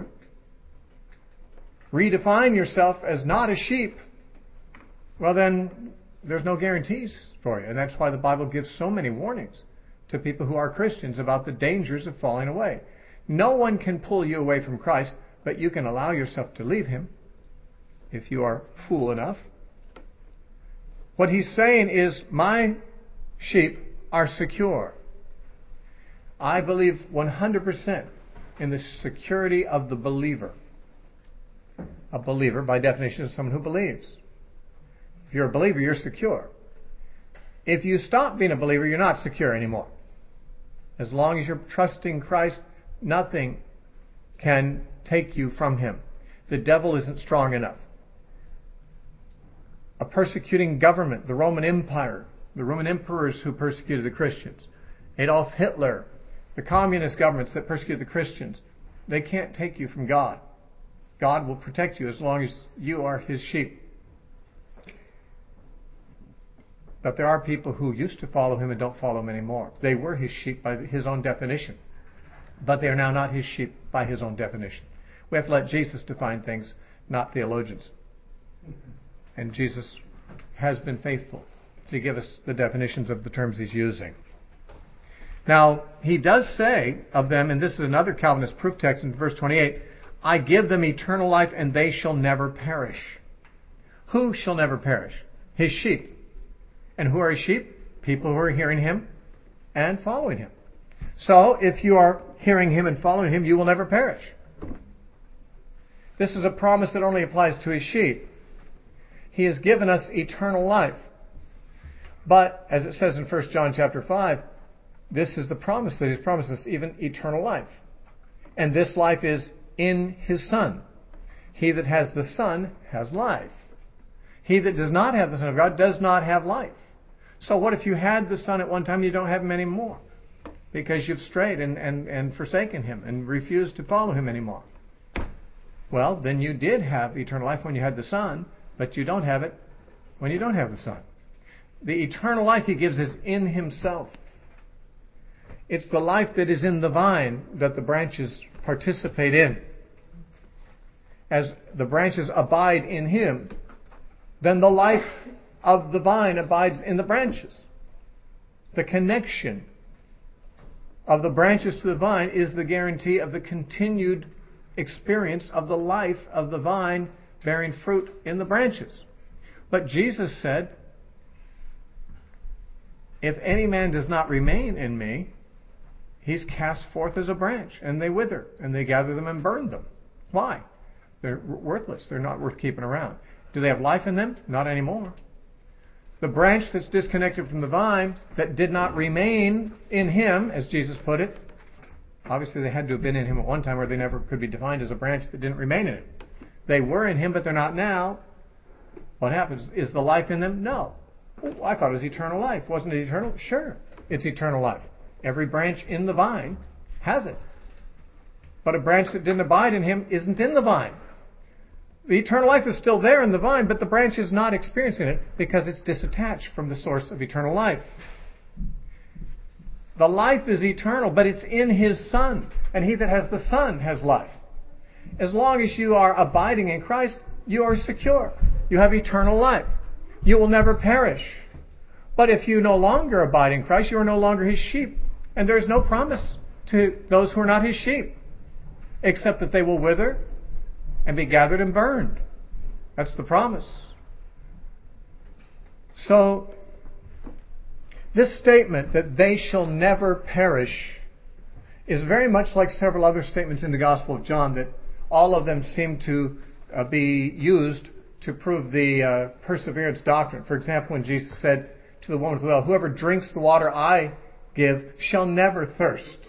redefine yourself as not a sheep, well then, there's no guarantees for you. And that's why the Bible gives so many warnings to people who are Christians about the dangers of falling away. No one can pull you away from Christ, but you can allow yourself to leave Him if you are fool enough. What He's saying is, my sheep are secure. I believe one hundred percent in the security of the believer. A believer, by definition, is someone who believes. If you're a believer, you're secure. If you stop being a believer, you're not secure anymore. As long as you're trusting Christ, nothing can take you from Him. The devil isn't strong enough. a persecuting government, the Roman Empire, the Roman emperors who persecuted the Christians, Adolf Hitler, the communist governments that persecute the Christians, they can't take you from God. God will protect you as long as you are His sheep. But there are people who used to follow Him and don't follow Him anymore. They were His sheep by His own definition, but they are now not His sheep by His own definition. We have to let Jesus define things, not theologians. And Jesus has been faithful to give us the definitions of the terms He's using. Now, He does say of them, and this is another Calvinist proof text in verse twenty-eight, I give them eternal life and they shall never perish. Who shall never perish? His sheep. And who are His sheep? People who are hearing Him and following Him. So, if you are hearing Him and following Him, you will never perish. This is a promise that only applies to His sheep. He has given us eternal life. But, as it says in First John chapter five, this is the promise that He's promised us, even eternal life. And this life is in His Son. He that has the Son has life. He that does not have the Son of God does not have life. So what if you had the Son at one time and you don't have Him anymore? Because you've strayed and, and, and forsaken Him and refused to follow Him anymore. Well, then you did have eternal life when you had the Son, but you don't have it when you don't have the Son. The eternal life He gives is in Himself. It's the life that is in the vine that the branches participate in. As the branches abide in Him, then the life of the vine abides in the branches. The connection of the branches to the vine is the guarantee of the continued experience of the life of the vine bearing fruit in the branches. But Jesus said, if any man does not remain in me, he's cast forth as a branch, and they wither, and they gather them and burn them. Why? They're worthless. They're not worth keeping around. Do they have life in them? Not anymore. The branch that's disconnected from the vine, that did not remain in Him, as Jesus put it, obviously they had to have been in Him at one time, or they never could be defined as a branch that didn't remain in Him. They were in Him, but they're not now. What happens? Is the life in them? No. Well, I thought it was eternal life. Wasn't it eternal? Sure, it's eternal life. Every branch in the vine has it. But a branch that didn't abide in Him isn't in the vine. The eternal life is still there in the vine, but the branch is not experiencing it because it's disattached from the source of eternal life. The life is eternal, but it's in His Son. And he that has the Son has life. As long as you are abiding in Christ, you are secure. You have eternal life. You will never perish. But if you no longer abide in Christ, you are no longer His sheep. And there is no promise to those who are not His sheep, except that they will wither and be gathered and burned. That's the promise. So, this statement that they shall never perish is very much like several other statements in the Gospel of John, that all of them seem to uh, be used to prove the uh, perseverance doctrine. For example, when Jesus said to the woman at the well, whoever drinks the water I give shall never thirst.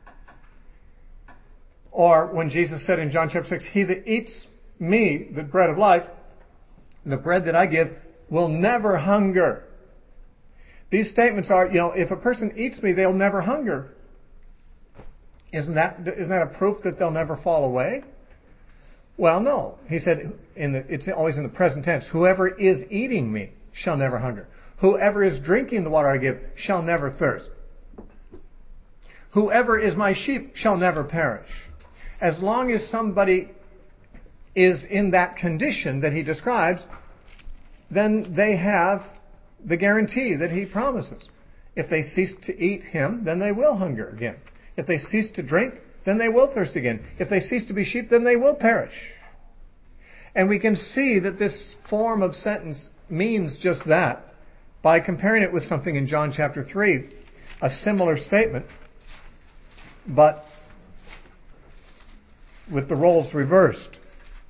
Or when Jesus said in John chapter six, he that eats me, the bread of life, the bread that I give, will never hunger. These statements are, you know, if a person eats me, they'll never hunger. Isn't that, isn't that a proof that they'll never fall away? Well, no. He said, in the, it's always in the present tense, whoever is eating me shall never hunger. Whoever is drinking the water I give shall never thirst. Whoever is my sheep shall never perish. As long as somebody is in that condition that he describes, then they have the guarantee that he promises. If they cease to eat him, then they will hunger again. If they cease to drink, then they will thirst again. If they cease to be sheep, then they will perish. And we can see that this form of sentence means just that by comparing it with something in John chapter three, a similar statement, but with the roles reversed.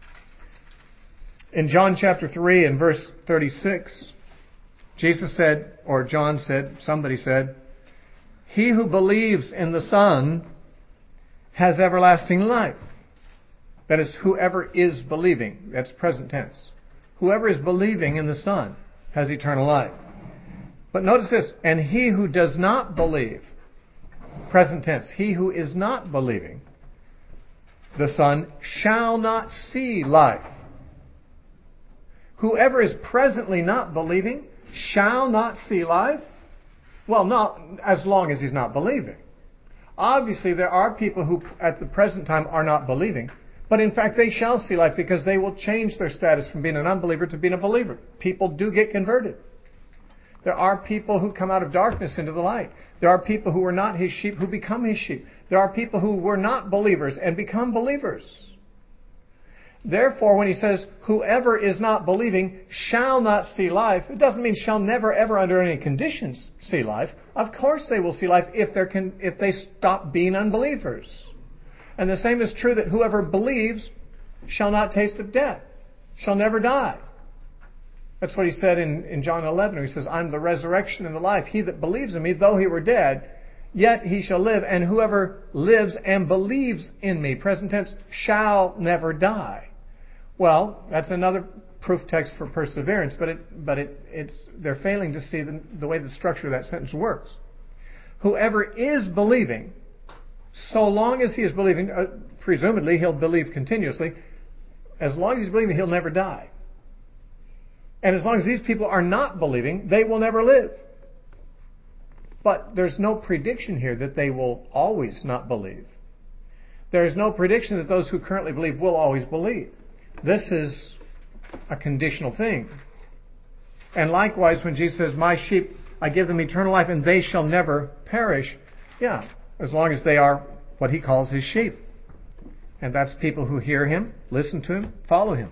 In John chapter three and verse thirty-six, Jesus said, or John said, somebody said, he who believes in the Son has everlasting life. That is, whoever is believing. That's present tense. Whoever is believing in the Son has eternal life. But notice this, and he who does not believe, present tense, he who is not believing the Son shall not see life. Whoever is presently not believing shall not see life. Well, not as long as he's not believing. Obviously, there are people who at the present time are not believing, but in fact they shall see life because they will change their status from being an unbeliever to being a believer. People do get converted. There are people who come out of darkness into the light. There are people who were not his sheep who become his sheep. There are people who were not believers and become believers. Therefore, when he says, whoever is not believing shall not see life, it doesn't mean shall never, ever, under any conditions, see life. Of course they will see life if, con- if they stop being unbelievers. And the same is true that whoever believes shall not taste of death, shall never die. That's what he said in, in John eleven, where he says, I'm the resurrection and the life. He that believes in me, though he were dead, yet he shall live. And whoever lives and believes in me, present tense, shall never die. Well, that's another proof text for perseverance, but it, but it, it's, they're failing to see the, the way the structure of that sentence works. Whoever is believing, so long as he is believing, uh, presumably he'll believe continuously, as long as he's believing, he'll never die. And as long as these people are not believing, they will never live. But there's no prediction here that they will always not believe. There is no prediction that those who currently believe will always believe. This is a conditional thing. And likewise, when Jesus says, my sheep, I give them eternal life and they shall never perish. Yeah, as long as they are what he calls his sheep. And that's people who hear him, listen to him, follow him.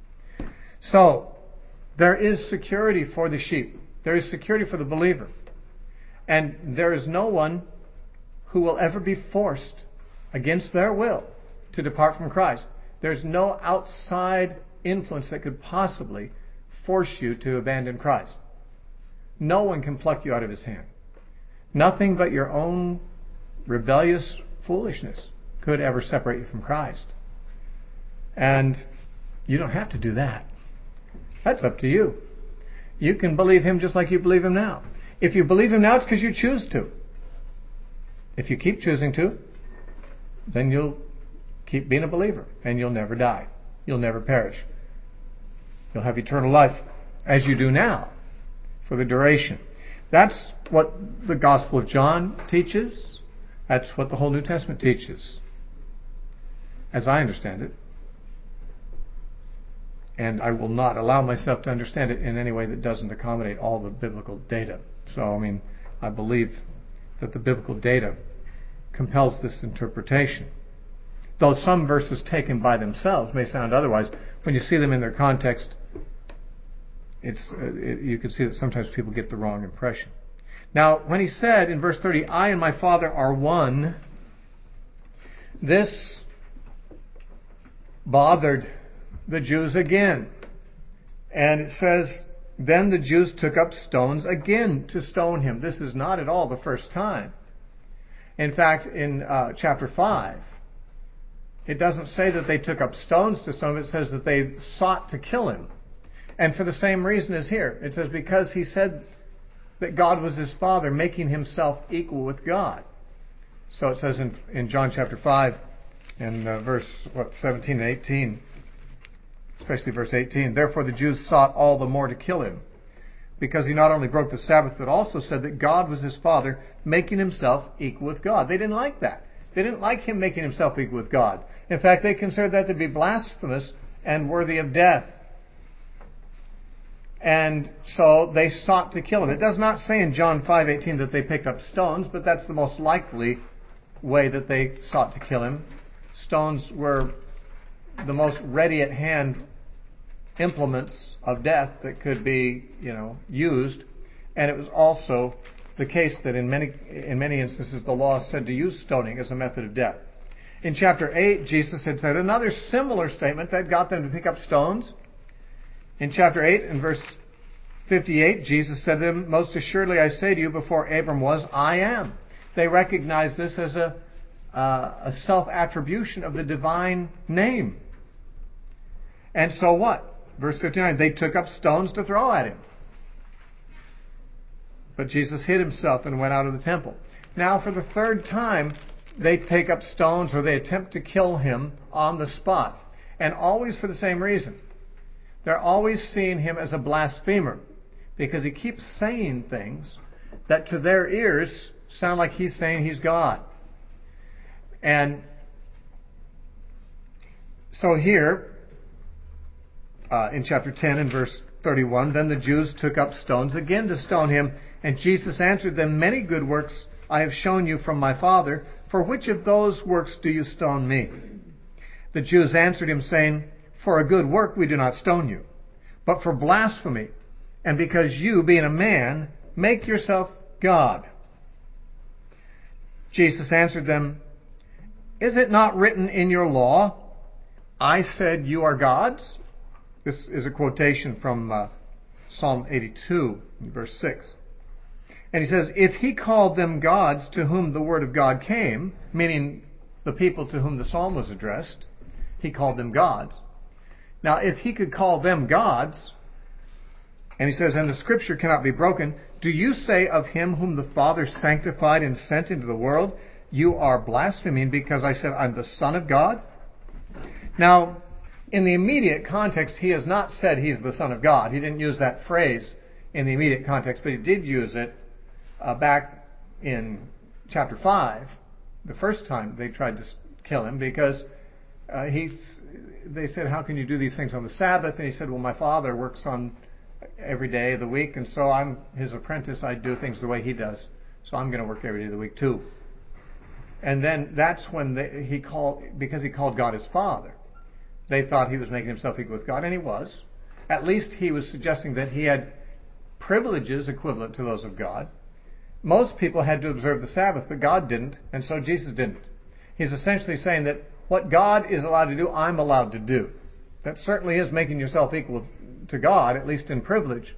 So, there is security for the sheep. There is security for the believer. And there is no one who will ever be forced against their will to depart from Christ. There's no outside influence that could possibly force you to abandon Christ. No one can pluck you out of his hand. Nothing but your own rebellious foolishness could ever separate you from Christ. And you don't have to do that. That's up to you. You can believe him just like you believe him now. If you believe him now, it's because you choose to. If you keep choosing to, then you'll keep being a believer and you'll never die. You'll never perish. You'll have eternal life as you do now for the duration. That's what the Gospel of John teaches. That's what the whole New Testament teaches, as I understand it. And I will not allow myself to understand it in any way that doesn't accommodate all the biblical data. So, I mean, I believe that the biblical data compels this interpretation. Though some verses taken by themselves may sound otherwise, when you see them in their context, it's uh, it, you can see that sometimes people get the wrong impression. Now, when he said in verse thirty, I and my Father are one, this bothered the Jews again. And it says, then the Jews took up stones again to stone him. This is not at all the first time. In fact, in uh, chapter five, it doesn't say that they took up stones to stone him. It says that they sought to kill him. And for the same reason as here. It says because he said that God was his Father, making himself equal with God. So it says in, in John chapter five, and uh, verse what seventeen and eighteen, especially verse eighteen, therefore the Jews sought all the more to kill him, because he not only broke the Sabbath, but also said that God was his Father, making himself equal with God. They didn't like that. They didn't like him making himself equal with God. In fact, they considered that to be blasphemous and worthy of death. And so they sought to kill him. It does not say in John five eighteen that they picked up stones, but that's the most likely way that they sought to kill him. Stones were the most ready at hand implements of death that could be, you know, used. And it was also the case that in many in many instances the law said to use stoning as a method of death. In chapter eight, Jesus had said another similar statement that got them to pick up stones. In chapter eight, in verse fifty-eight, Jesus said to them, most assuredly I say to you, before Abram was, I am. They recognized this as a, uh, a self-attribution of the divine name. And so what? verse fifty-nine, they took up stones to throw at him. But Jesus hid himself and went out of the temple. Now for the third time, they take up stones or they attempt to kill him on the spot. And always for the same reason. They're always seeing him as a blasphemer. Because he keeps saying things that to their ears sound like he's saying he's God. And so here, uh, in chapter ten and verse thirty-one, then the Jews took up stones again to stone him. And Jesus answered them, many good works I have shown you from my Father. For which of those works do you stone me? The Jews answered him, saying, for a good work we do not stone you, but for blasphemy, and because you, being a man, make yourself God. Jesus answered them, is it not written in your law, I said you are gods? This is a quotation from uh, Psalm eighty-two, verse six. And he says, if he called them gods to whom the word of God came, meaning the people to whom the psalm was addressed, he called them gods. Now, if he could call them gods, and he says, and the scripture cannot be broken, do you say of him whom the Father sanctified and sent into the world, you are blaspheming because I said I'm the Son of God? Now, in the immediate context, he has not said he's the Son of God. He didn't use that phrase in the immediate context, but he did use it uh, back in chapter five, the first time they tried to kill him, because uh, he's, they said, how can you do these things on the Sabbath? And he said, well, my Father works on every day of the week, and so I'm his apprentice. I do things the way he does, so I'm going to work every day of the week too. And then that's when they, he called, because he called God his Father, they thought he was making himself equal with God, and he was. At least he was suggesting that he had privileges equivalent to those of God. Most people had to observe the Sabbath, but God didn't, and so Jesus didn't. He's essentially saying that what God is allowed to do, I'm allowed to do. That certainly is making yourself equal to God, at least in privilege.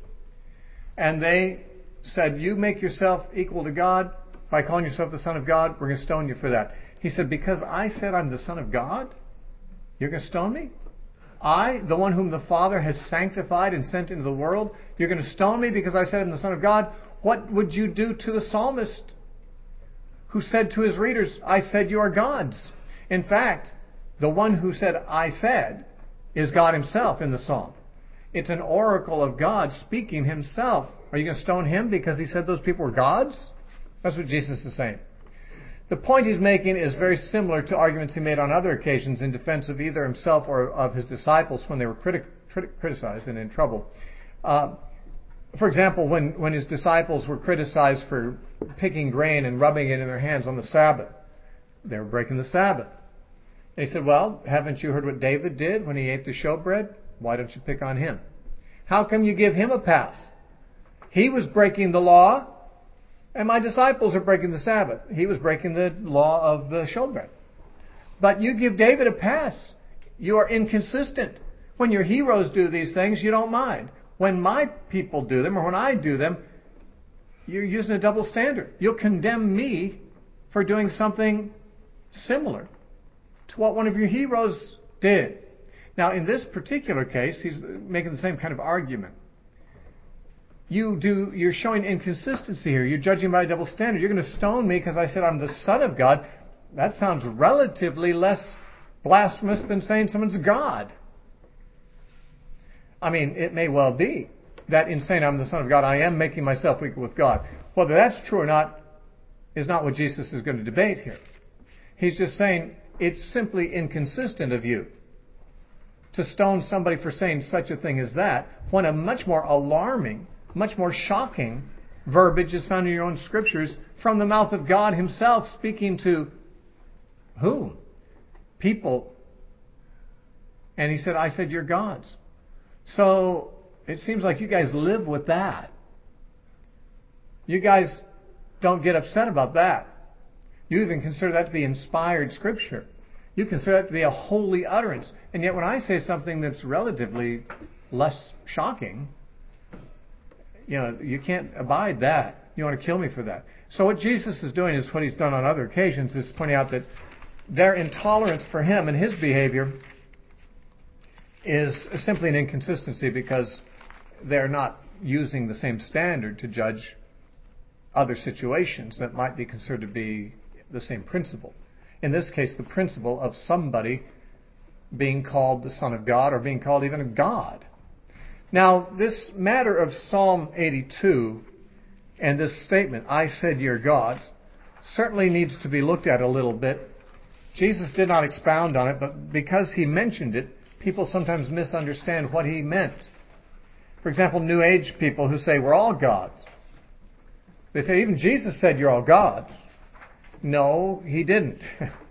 And they said, you make yourself equal to God by calling yourself the Son of God, we're going to stone you for that. He said, because I said I'm the Son of God, you're going to stone me? I, the one whom the Father has sanctified and sent into the world, you're going to stone me because I said I'm the Son of God? What would you do to the psalmist who said to his readers, I said you are gods? In fact, the one who said, I said, is God himself in the psalm. It's an oracle of God speaking himself. Are you going to stone him because he said those people were gods? That's what Jesus is saying. The point he's making is very similar to arguments he made on other occasions in defense of either himself or of his disciples when they were criti- criti- criticized and in trouble. Uh, for example, when, when his disciples were criticized for picking grain and rubbing it in their hands on the Sabbath, they were breaking the Sabbath. And he said, well, haven't you heard what David did when he ate the showbread? Why don't you pick on him? How come you give him a pass? He was breaking the law, and my disciples are breaking the Sabbath. He was breaking the law of the showbread. But you give David a pass. You are inconsistent. When your heroes do these things, you don't mind. When my people do them, or when I do them, you're using a double standard. You'll condemn me for doing something similar to what one of your heroes did. Now, in this particular case, he's making the same kind of argument. You do, you're showing inconsistency here. You're judging by a double standard. You're going to stone me because I said I'm the Son of God. That sounds relatively less blasphemous than saying someone's God. I mean, it may well be that in saying I'm the Son of God, I am making myself equal with God. Whether that's true or not is not what Jesus is going to debate here. He's just saying it's simply inconsistent of you to stone somebody for saying such a thing as that, when a much more alarming, much more shocking verbiage is found in your own scriptures from the mouth of God himself, speaking to whom? People. And he said, I said you're gods. So it seems like you guys live with that. You guys don't get upset about that. You even consider that to be inspired scripture. You consider that to be a holy utterance. And yet when I say something that's relatively less shocking, you know, you can't abide that. You want to kill me for that. So what Jesus is doing is what he's done on other occasions, is pointing out that their intolerance for him and his behavior is simply an inconsistency because they're not using the same standard to judge other situations that might be considered to be the same principle. In this case, the principle of somebody being called the Son of God or being called even a God. Now, this matter of Psalm eighty-two and this statement, I said you're gods, certainly needs to be looked at a little bit. Jesus did not expound on it, but because he mentioned it, people sometimes misunderstand what he meant. For example, New Age people who say we're all gods. They say even Jesus said you're all gods. No, he didn't.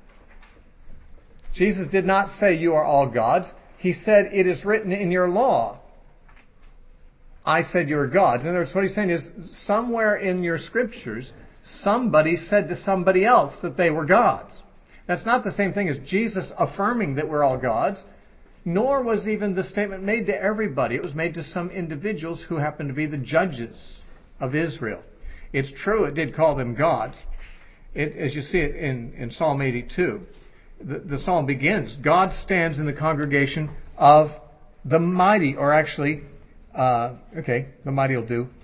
Jesus did not say you are all gods. He said it is written in your law. I said you are gods. In other words, what he's saying is somewhere in your scriptures, somebody said to somebody else that they were gods. That's not the same thing as Jesus affirming that we're all gods, nor was even the statement made to everybody. It was made to some individuals who happened to be the judges of Israel. It's true it did call them gods. It, as you see it in, in Psalm eighty-two, the, the psalm begins, God stands in the congregation of the mighty, or actually, uh, okay, the mighty will do.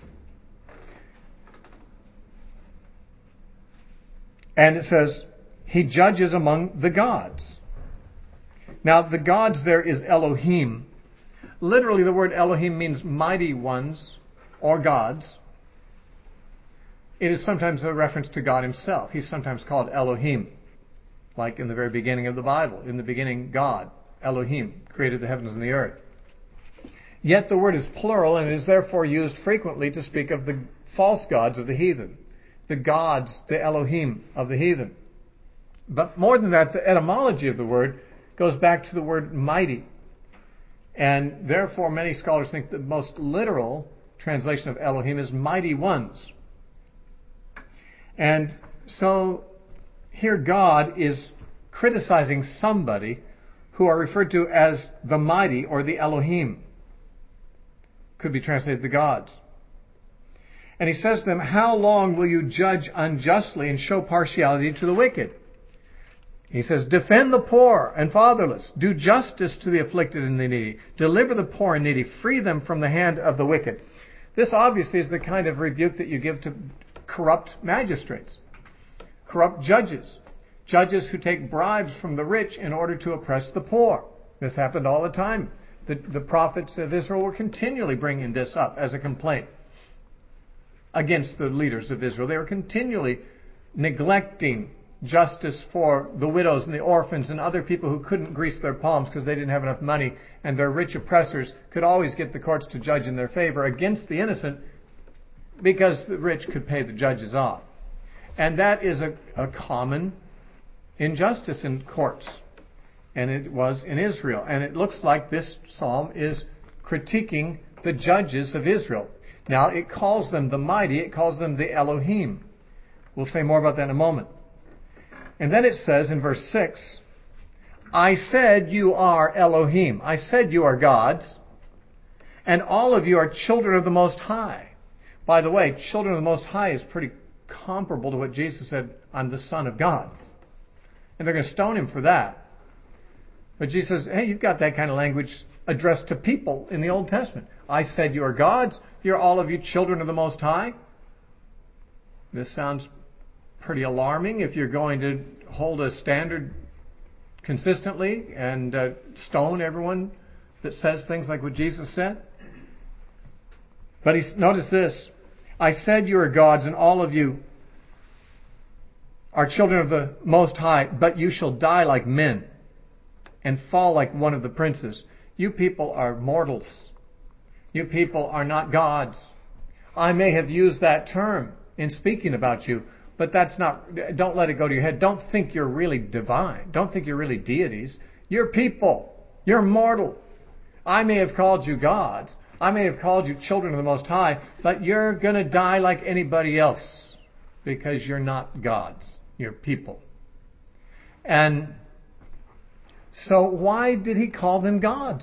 And it says, he judges among the gods. Now, the gods there is Elohim. Literally, the word Elohim means mighty ones or gods. It is sometimes a reference to God himself. He's sometimes called Elohim, like in the very beginning of the Bible. In the beginning, God, Elohim, created the heavens and the earth. Yet the word is plural and is therefore used frequently to speak of the false gods of the heathen, the gods, the Elohim of the heathen. But more than that, the etymology of the word goes back to the word mighty. And therefore, many scholars think the most literal translation of Elohim is mighty ones. And so here God is criticizing somebody who are referred to as the mighty or the Elohim. Could be translated the gods. And he says to them, how long will you judge unjustly and show partiality to the wicked? He says, defend the poor and fatherless. Do justice to the afflicted and the needy. Deliver the poor and needy. Free them from the hand of the wicked. This obviously is the kind of rebuke that you give to corrupt magistrates, corrupt judges, judges who take bribes from the rich in order to oppress the poor. This happened all the time. The, the prophets of Israel were continually bringing this up as a complaint against the leaders of Israel. They were continually neglecting justice for the widows and the orphans and other people who couldn't grease their palms because they didn't have enough money, and their rich oppressors could always get the courts to judge in their favor against the innocent because the rich could pay the judges off. And that is a, a common injustice in courts. And it was in Israel. And it looks like this psalm is critiquing the judges of Israel. Now, it calls them the mighty. It calls them the Elohim. We'll say more about that in a moment. And then it says in verse six, I said you are Elohim. I said you are gods. And all of you are children of the Most High. By the way, children of the Most High is pretty comparable to what Jesus said, I'm the Son of God. And they're going to stone him for that. But Jesus says, hey, you've got that kind of language addressed to people in the Old Testament. I said you are gods. You're all of you children of the Most High. This sounds pretty alarming if you're going to hold a standard consistently and uh, stone everyone that says things like what Jesus said. But he's, notice this. I said you are gods, and all of you are children of the Most High, but you shall die like men and fall like one of the princes. You people are mortals. You people are not gods. I may have used that term in speaking about you, but that's not, don't let it go to your head. Don't think you're really divine. Don't think you're really deities. You're people. You're mortal. I may have called you gods. I may have called you children of the Most High, but you're going to die like anybody else because you're not gods. You're people. And so why did he call them gods?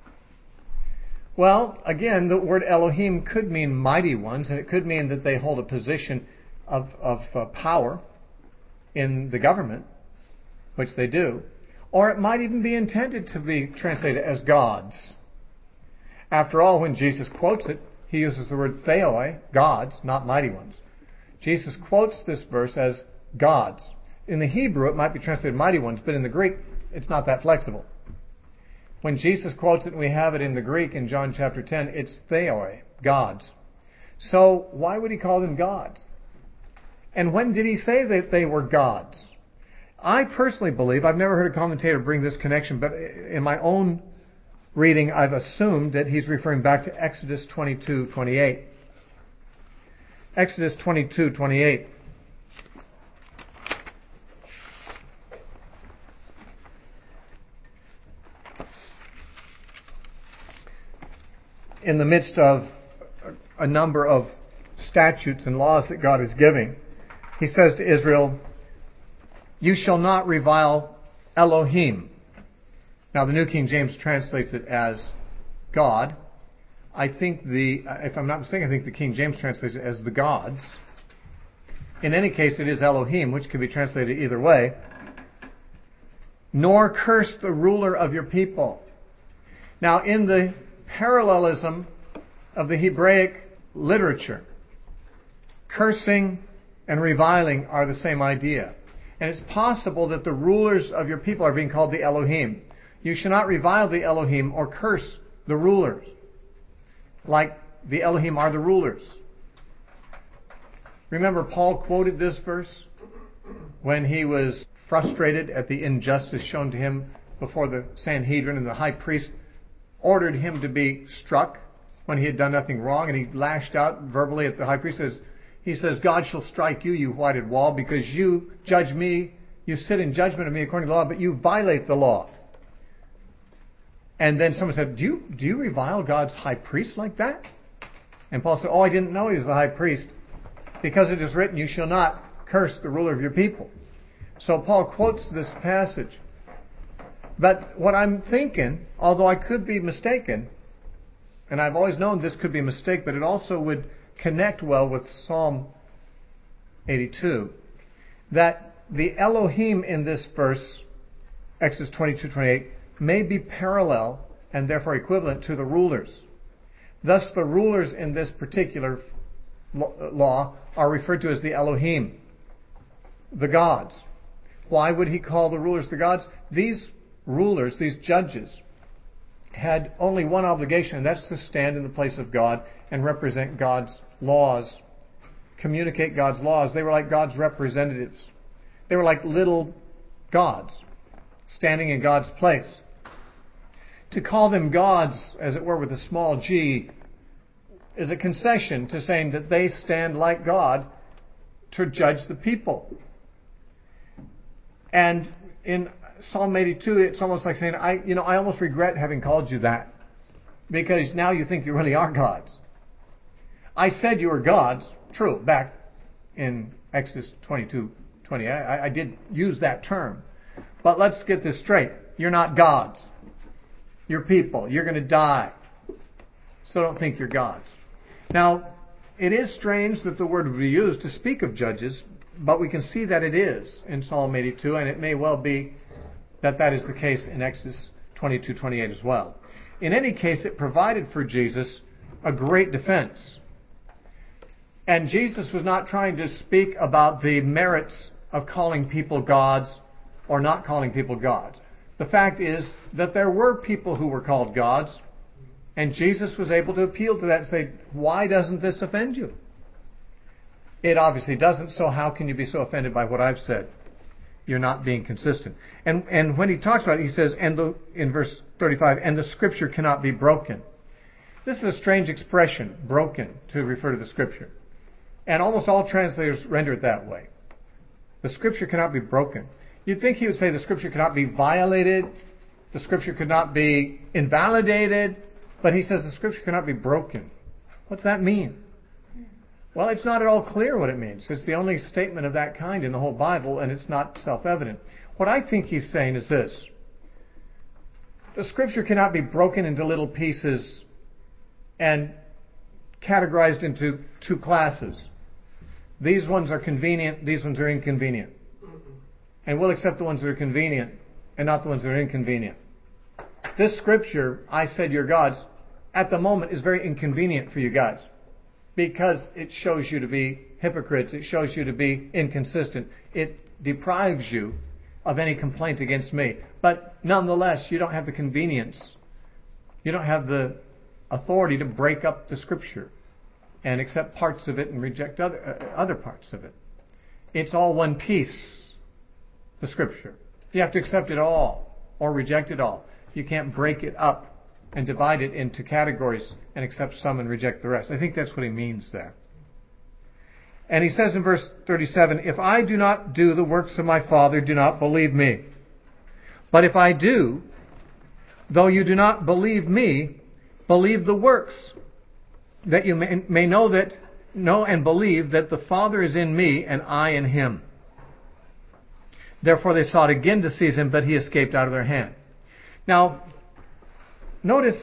Well, again, the word Elohim could mean mighty ones, and it could mean that they hold a position of, of uh, power in the government, which they do. Or it might even be intended to be translated as gods. After all, when Jesus quotes it, he uses the word theoi, gods, not mighty ones. Jesus quotes this verse as gods. In the Hebrew, it might be translated mighty ones, but in the Greek, it's not that flexible. When Jesus quotes it, and we have it in the Greek in John chapter ten, it's theoi, gods. So why would he call them gods? And when did he say that they were gods? I personally believe, I've never heard a commentator bring this connection, but in my own reading, I've assumed that he's referring back to Exodus twenty-two twenty-eight. Exodus twenty-two twenty-eight. In the midst of a number of statutes and laws that God is giving, he says to Israel, "You shall not revile Elohim." Now, the New King James translates it as God. I think the, if I'm not mistaken, I think the King James translates it as the gods. In any case, it is Elohim, which can be translated either way. "Nor curse the ruler of your people." Now, in the parallelism of the Hebraic literature, cursing and reviling are the same idea. And it's possible that the rulers of your people are being called the Elohim. You shall not revile the Elohim or curse the rulers, like the Elohim are the rulers. Remember, Paul quoted this verse when he was frustrated at the injustice shown to him before the Sanhedrin, and the high priest ordered him to be struck when he had done nothing wrong, and he lashed out verbally at the high priest. Says, he says, "God shall strike you, you whited wall, because you judge me, you sit in judgment of me according to the law, but you violate the law." And then someone said, do you, do you revile God's high priest like that? And Paul said, "Oh, I didn't know he was the high priest, because it is written, you shall not curse the ruler of your people." So Paul quotes this passage. But what I'm thinking, although I could be mistaken, and I've always known this could be a mistake, but it also would connect well with Psalm eighty-two, that the Elohim in this verse, Exodus twenty-two twenty-eight, may be parallel and therefore equivalent to the rulers. Thus, the rulers in this particular law are referred to as the Elohim, the gods. Why would he call the rulers the gods? These rulers, these judges, had only one obligation, and that's to stand in the place of God and represent God's laws, communicate God's laws. They were like God's representatives. They were like little gods, standing in God's place. To call them gods, as it were, with a small g, is a concession to saying that they stand like God to judge the people. And in Psalm eighty-two, it's almost like saying, I, you know, I almost regret having called you that, because now you think you really are gods. I said you were gods, true, back in Exodus twenty-two twenty. I, I did use that term. But let's get this straight. You're not gods. You're people. You're going to die. So don't think you're gods. Now, it is strange that the word would be used to speak of judges, but we can see that it is in Psalm eighty-two, and it may well be that that is the case in Exodus twenty-two twenty-eight as well. In any case, it provided for Jesus a great defense. And Jesus was not trying to speak about the merits of calling people gods or not calling people gods. The fact is that there were people who were called gods, and Jesus was able to appeal to that and say, why doesn't this offend you? It obviously doesn't, so how can you be so offended by what I've said? You're not being consistent. And and when he talks about it, he says, and the, in verse thirty-five, and the scripture cannot be broken. This is a strange expression, broken, to refer to the scripture. And almost all translators render it that way. The scripture cannot be broken. You'd think he would say the scripture cannot be violated, the scripture could not be invalidated, but he says the scripture cannot be broken. What's that mean? Well, it's not at all clear what it means. It's the only statement of that kind in the whole Bible, and it's not self-evident. What I think he's saying is this. The scripture cannot be broken into little pieces and categorized into two classes. These ones are convenient, these ones are inconvenient. And we'll accept the ones that are convenient and not the ones that are inconvenient. This scripture, I said your gods, at the moment is very inconvenient for you guys because it shows you to be hypocrites. It shows you to be inconsistent. It deprives you of any complaint against me. But nonetheless, you don't have the convenience. You don't have the authority to break up the scripture and accept parts of it and reject other, uh, other parts of it. It's all one piece, the scripture. You have to accept it all or reject it all. You can't break it up and divide it into categories and accept some and reject the rest. I think that's what he means there. And he says in verse thirty-seven, if I do not do the works of my Father, do not believe me. But if I do, though you do not believe me, believe the works, that you may, may know that know and believe that the Father is in me and I in him. Therefore they sought again to seize him, but he escaped out of their hand. Now, notice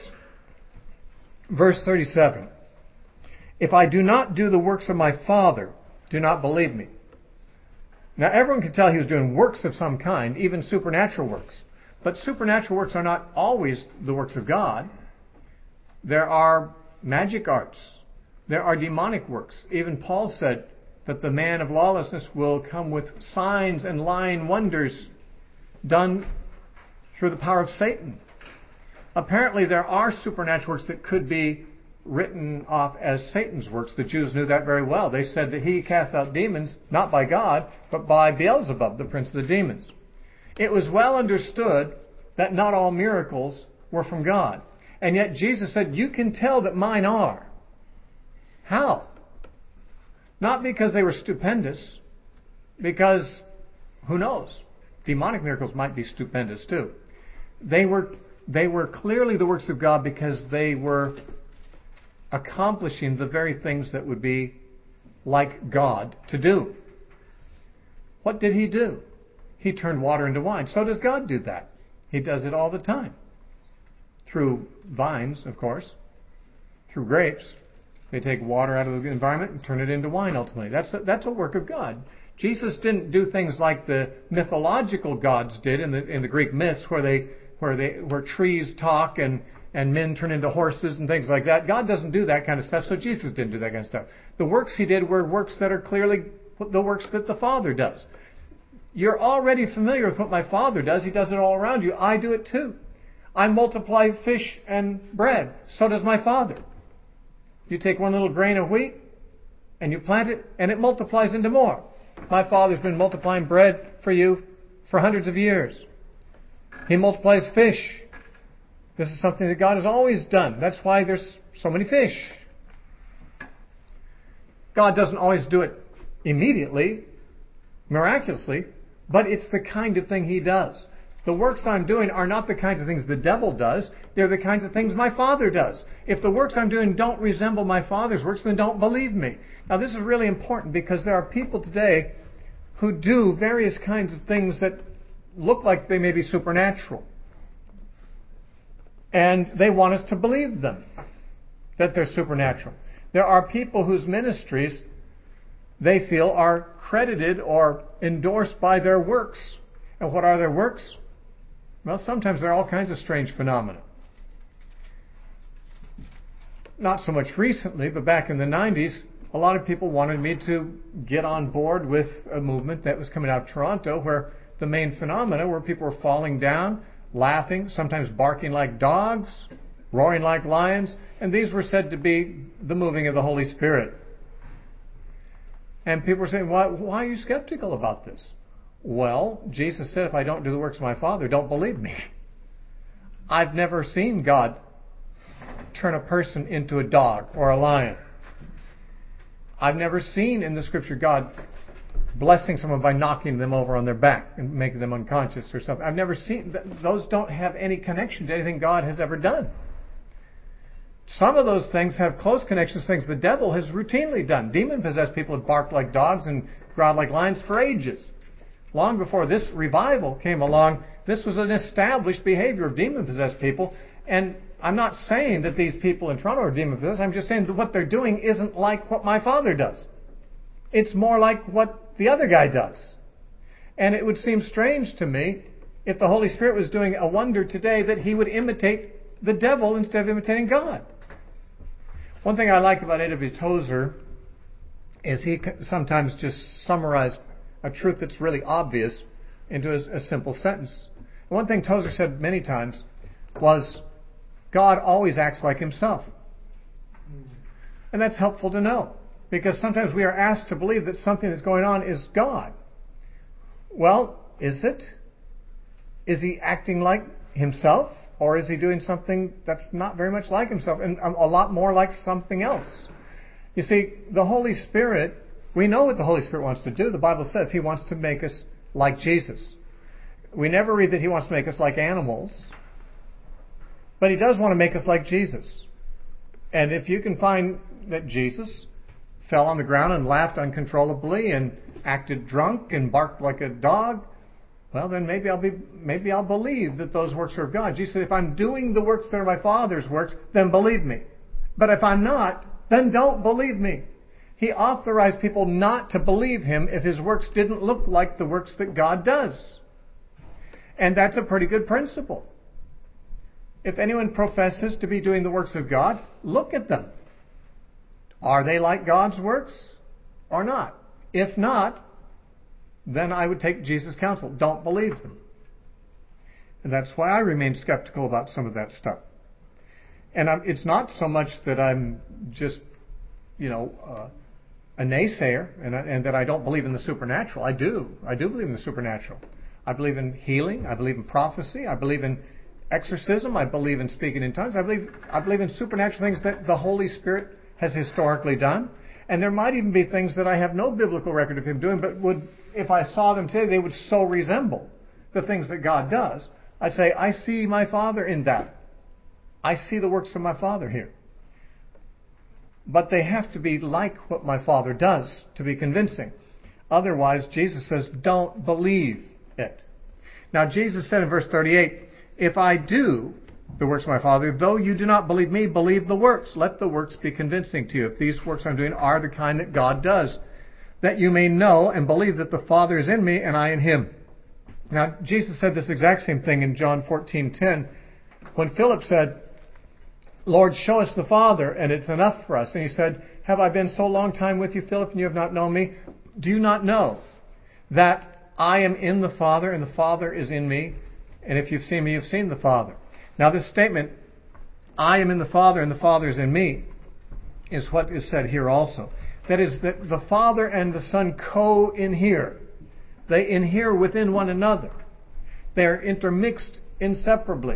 verse thirty-seven. If I do not do the works of my Father, do not believe me. Now, everyone could tell he was doing works of some kind, even supernatural works. But supernatural works are not always the works of God. There are magic arts. There are demonic works. Even Paul said that the man of lawlessness will come with signs and lying wonders done through the power of Satan. Apparently there are supernatural works that could be written off as Satan's works. The Jews knew that very well. They said that he cast out demons, not by God, but by Beelzebub, the prince of the demons. It was well understood that not all miracles were from God. And yet Jesus said, you can tell that mine are. How? Not because they were stupendous, because, who knows, demonic miracles might be stupendous too. They were, they were clearly the works of God because they were accomplishing the very things that would be like God to do. What did he do? He turned water into wine. So does God do that. He does it all the time. Through vines, of course. Through grapes. They take water out of the environment and turn it into wine ultimately. That's a, that's a work of God. Jesus didn't do things like the mythological gods did in the in the Greek myths where they where they where trees talk and, and men turn into horses and things like that. God doesn't do that kind of stuff, so Jesus didn't do that kind of stuff. The works he did were works that are clearly the works that the Father does. You're already familiar with what my Father does. He does it all around you. I do it too. I multiply fish and bread. So does my Father. You take one little grain of wheat and you plant it and it multiplies into more. My Father's been multiplying bread for you for hundreds of years. He multiplies fish. This is something that God has always done. That's why there's so many fish. God doesn't always do it immediately, miraculously, but it's the kind of thing he does. The works I'm doing are not the kinds of things the devil does. They're the kinds of things my Father does. If the works I'm doing don't resemble my Father's works, then don't believe me. Now this is really important because there are people today who do various kinds of things that look like they may be supernatural. And they want us to believe them, that they're supernatural. There are people whose ministries they feel are credited or endorsed by their works. And what are their works? Well, sometimes there are all kinds of strange phenomena. Not so much recently, but back in the nineties, a lot of people wanted me to get on board with a movement that was coming out of Toronto where the main phenomena were people were falling down, laughing, sometimes barking like dogs, roaring like lions, and these were said to be the moving of the Holy Spirit. And people were saying, why, why are you skeptical about this? Well, Jesus said, if I don't do the works of my Father, don't believe me. I've never seen God turn a person into a dog or a lion. I've never seen in the Scripture God blessing someone by knocking them over on their back and making them unconscious or something. I've never seen, those don't have any connection to anything God has ever done. Some of those things have close connections to things the devil has routinely done. Demon-possessed people have barked like dogs and growled like lions for ages. Long before this revival came along, this was an established behavior of demon-possessed people. And I'm not saying that these people in Toronto are demon-possessed. I'm just saying that what they're doing isn't like what my Father does. It's more like what the other guy does. And it would seem strange to me if the Holy Spirit was doing a wonder today, that he would imitate the devil instead of imitating God. One thing I like about A W Tozer is he sometimes just summarized a truth that's really obvious into a, a simple sentence. And one thing Tozer said many times was, God always acts like himself. And that's helpful to know, because sometimes we are asked to believe that something that's going on is God. Well, is it? Is he acting like himself? Or is he doing something that's not very much like himself and a lot more like something else? You see, the Holy Spirit, we know what the Holy Spirit wants to do. The Bible says he wants to make us like Jesus. We never read that he wants to make us like animals. But he does want to make us like Jesus. And if you can find that Jesus fell on the ground and laughed uncontrollably and acted drunk and barked like a dog, well, then maybe I'll be, maybe I'll believe that those works are of God. Jesus said, if I'm doing the works that are my Father's works, then believe me. But if I'm not, then don't believe me. He authorized people not to believe him if his works didn't look like the works that God does. And that's a pretty good principle. If anyone professes to be doing the works of God, look at them. Are they like God's works or not? If not, then I would take Jesus' counsel. Don't believe them. And that's why I remain skeptical about some of that stuff. And I'm, it's not so much that I'm just, you know, uh, a naysayer and, and that I don't believe in the supernatural. I do. I do believe in the supernatural. I believe in healing. I believe in prophecy. I believe in exorcism. I believe in speaking in tongues. I believe, I believe in supernatural things that the Holy Spirit has historically done. And there might even be things that I have no biblical record of him doing, but would, if I saw them today, they would so resemble the things that God does. I'd say, I see my Father in that. I see the works of my Father here. But they have to be like what my Father does to be convincing. Otherwise, Jesus says, don't believe it. Now, Jesus said in verse thirty-eight, if I do the works of my Father, though you do not believe me, believe the works. Let the works be convincing to you. If these works I'm doing are the kind that God does, that you may know and believe that the Father is in me and I in him. Now, Jesus said this exact same thing in John fourteen ten, when Philip said, Lord, show us the Father, and it's enough for us. And he said, have I been so long time with you, Philip, and you have not known me? Do you not know that I am in the Father, and the Father is in me? And if you've seen me, you've seen the Father. Now, this statement, I am in the Father, and the Father is in me, is what is said here also. That is, that the Father and the Son co-inhere. They inhere within one another. They are intermixed inseparably.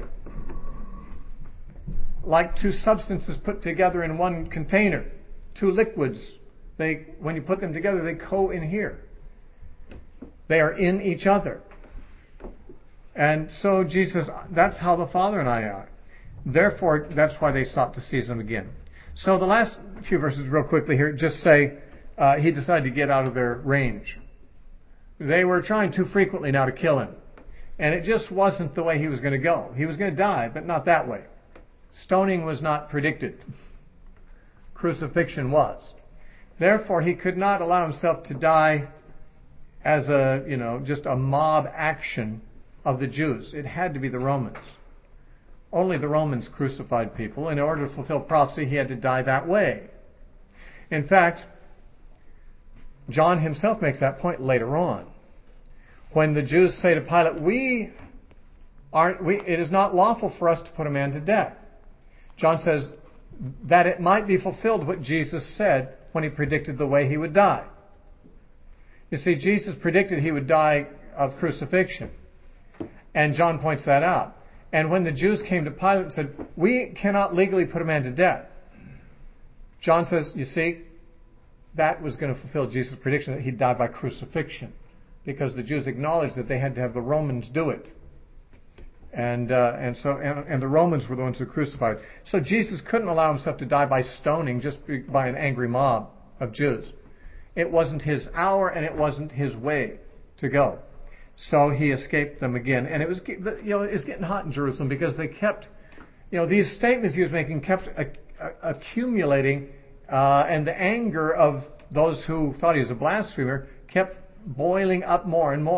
Like two substances put together in one container. Two liquids. They, when you put them together, they co-inhere. They are in each other. And so Jesus, that's how the Father and I are. Therefore, that's why they sought to seize him again. So the last few verses real quickly here just say uh, he decided to get out of their range. They were trying too frequently now to kill him. And it just wasn't the way he was going to go. He was going to die, but not that way. Stoning was not predicted. Crucifixion was. Therefore, he could not allow himself to die as a, you know, just a mob action of the Jews. It had to be the Romans. Only the Romans crucified people. In order to fulfill prophecy, he had to die that way. In fact, John himself makes that point later on. When the Jews say to Pilate, we aren't, we, it is not lawful for us to put a man to death. John says that it might be fulfilled what Jesus said when he predicted the way he would die. You see, Jesus predicted he would die of crucifixion. And John points that out. And when the Jews came to Pilate and said, we cannot legally put a man to death, John says, you see, that was going to fulfill Jesus' prediction that he'd die by crucifixion. Because the Jews acknowledged that they had to have the Romans do it. And uh, and so and, and the Romans were the ones who crucified. So Jesus couldn't allow himself to die by stoning just by an angry mob of Jews. It wasn't his hour and it wasn't his way to go. So he escaped them again. And it was, you know, it's getting hot in Jerusalem because they kept, you know, these statements he was making kept accumulating, uh, and the anger of those who thought he was a blasphemer kept boiling up more and more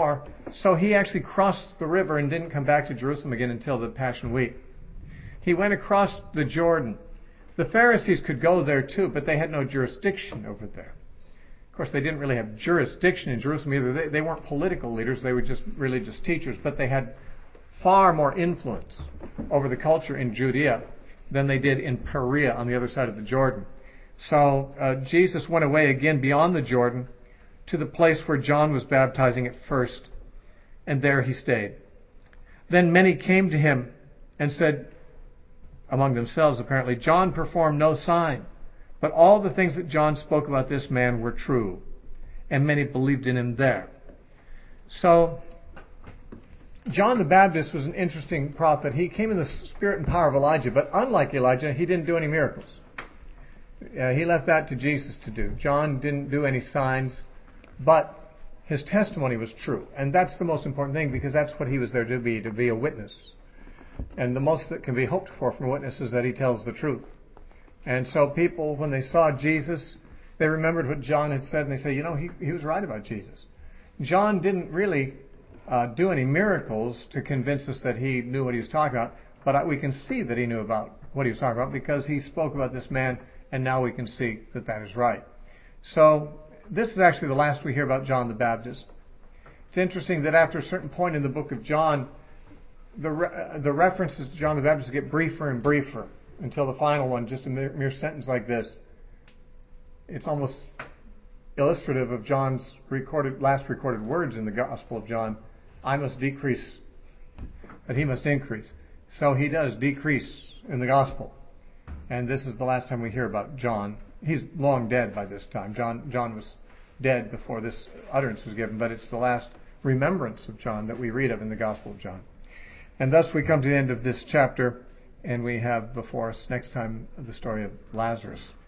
So he actually crossed the river and didn't come back to Jerusalem again until the Passion Week. He went across the Jordan. The Pharisees could go there too, but they had no jurisdiction over there. Of course, they didn't really have jurisdiction in Jerusalem either. They, they weren't political leaders. They were just religious teachers, but they had far more influence over the culture in Judea than they did in Perea on the other side of the Jordan. So uh, Jesus went away again beyond the Jordan to the place where John was baptizing at first, and there he stayed. Then many came to him and said, among themselves apparently, John performed no sign, but all the things that John spoke about this man were true, and many believed in him there. So John the Baptist was an interesting prophet. He came in the spirit and power of Elijah, but unlike Elijah, he didn't do any miracles. Uh, he left that to Jesus to do. John didn't do any signs, but his testimony was true. And that's the most important thing, because that's what he was there to be, to be a witness. And the most that can be hoped for from a witness is that he tells the truth. And so people, when they saw Jesus, they remembered what John had said, and they say, you know, he, he was right about Jesus. John didn't really uh, do any miracles to convince us that he knew what he was talking about, but we can see that he knew about what he was talking about because he spoke about this man, and now we can see that that is right. So this is actually the last we hear about John the Baptist. It's interesting that after a certain point in the book of John, the re- the references to John the Baptist get briefer and briefer until the final one, just a mere, mere sentence like this. It's almost illustrative of John's recorded last recorded words in the Gospel of John. I must decrease, but he must increase. So he does decrease in the Gospel. And this is the last time we hear about John. He's long dead by this time. John John was dead before this utterance was given, but it's the last remembrance of John that we read of in the Gospel of John. And thus we come to the end of this chapter, and we have before us next time the story of Lazarus.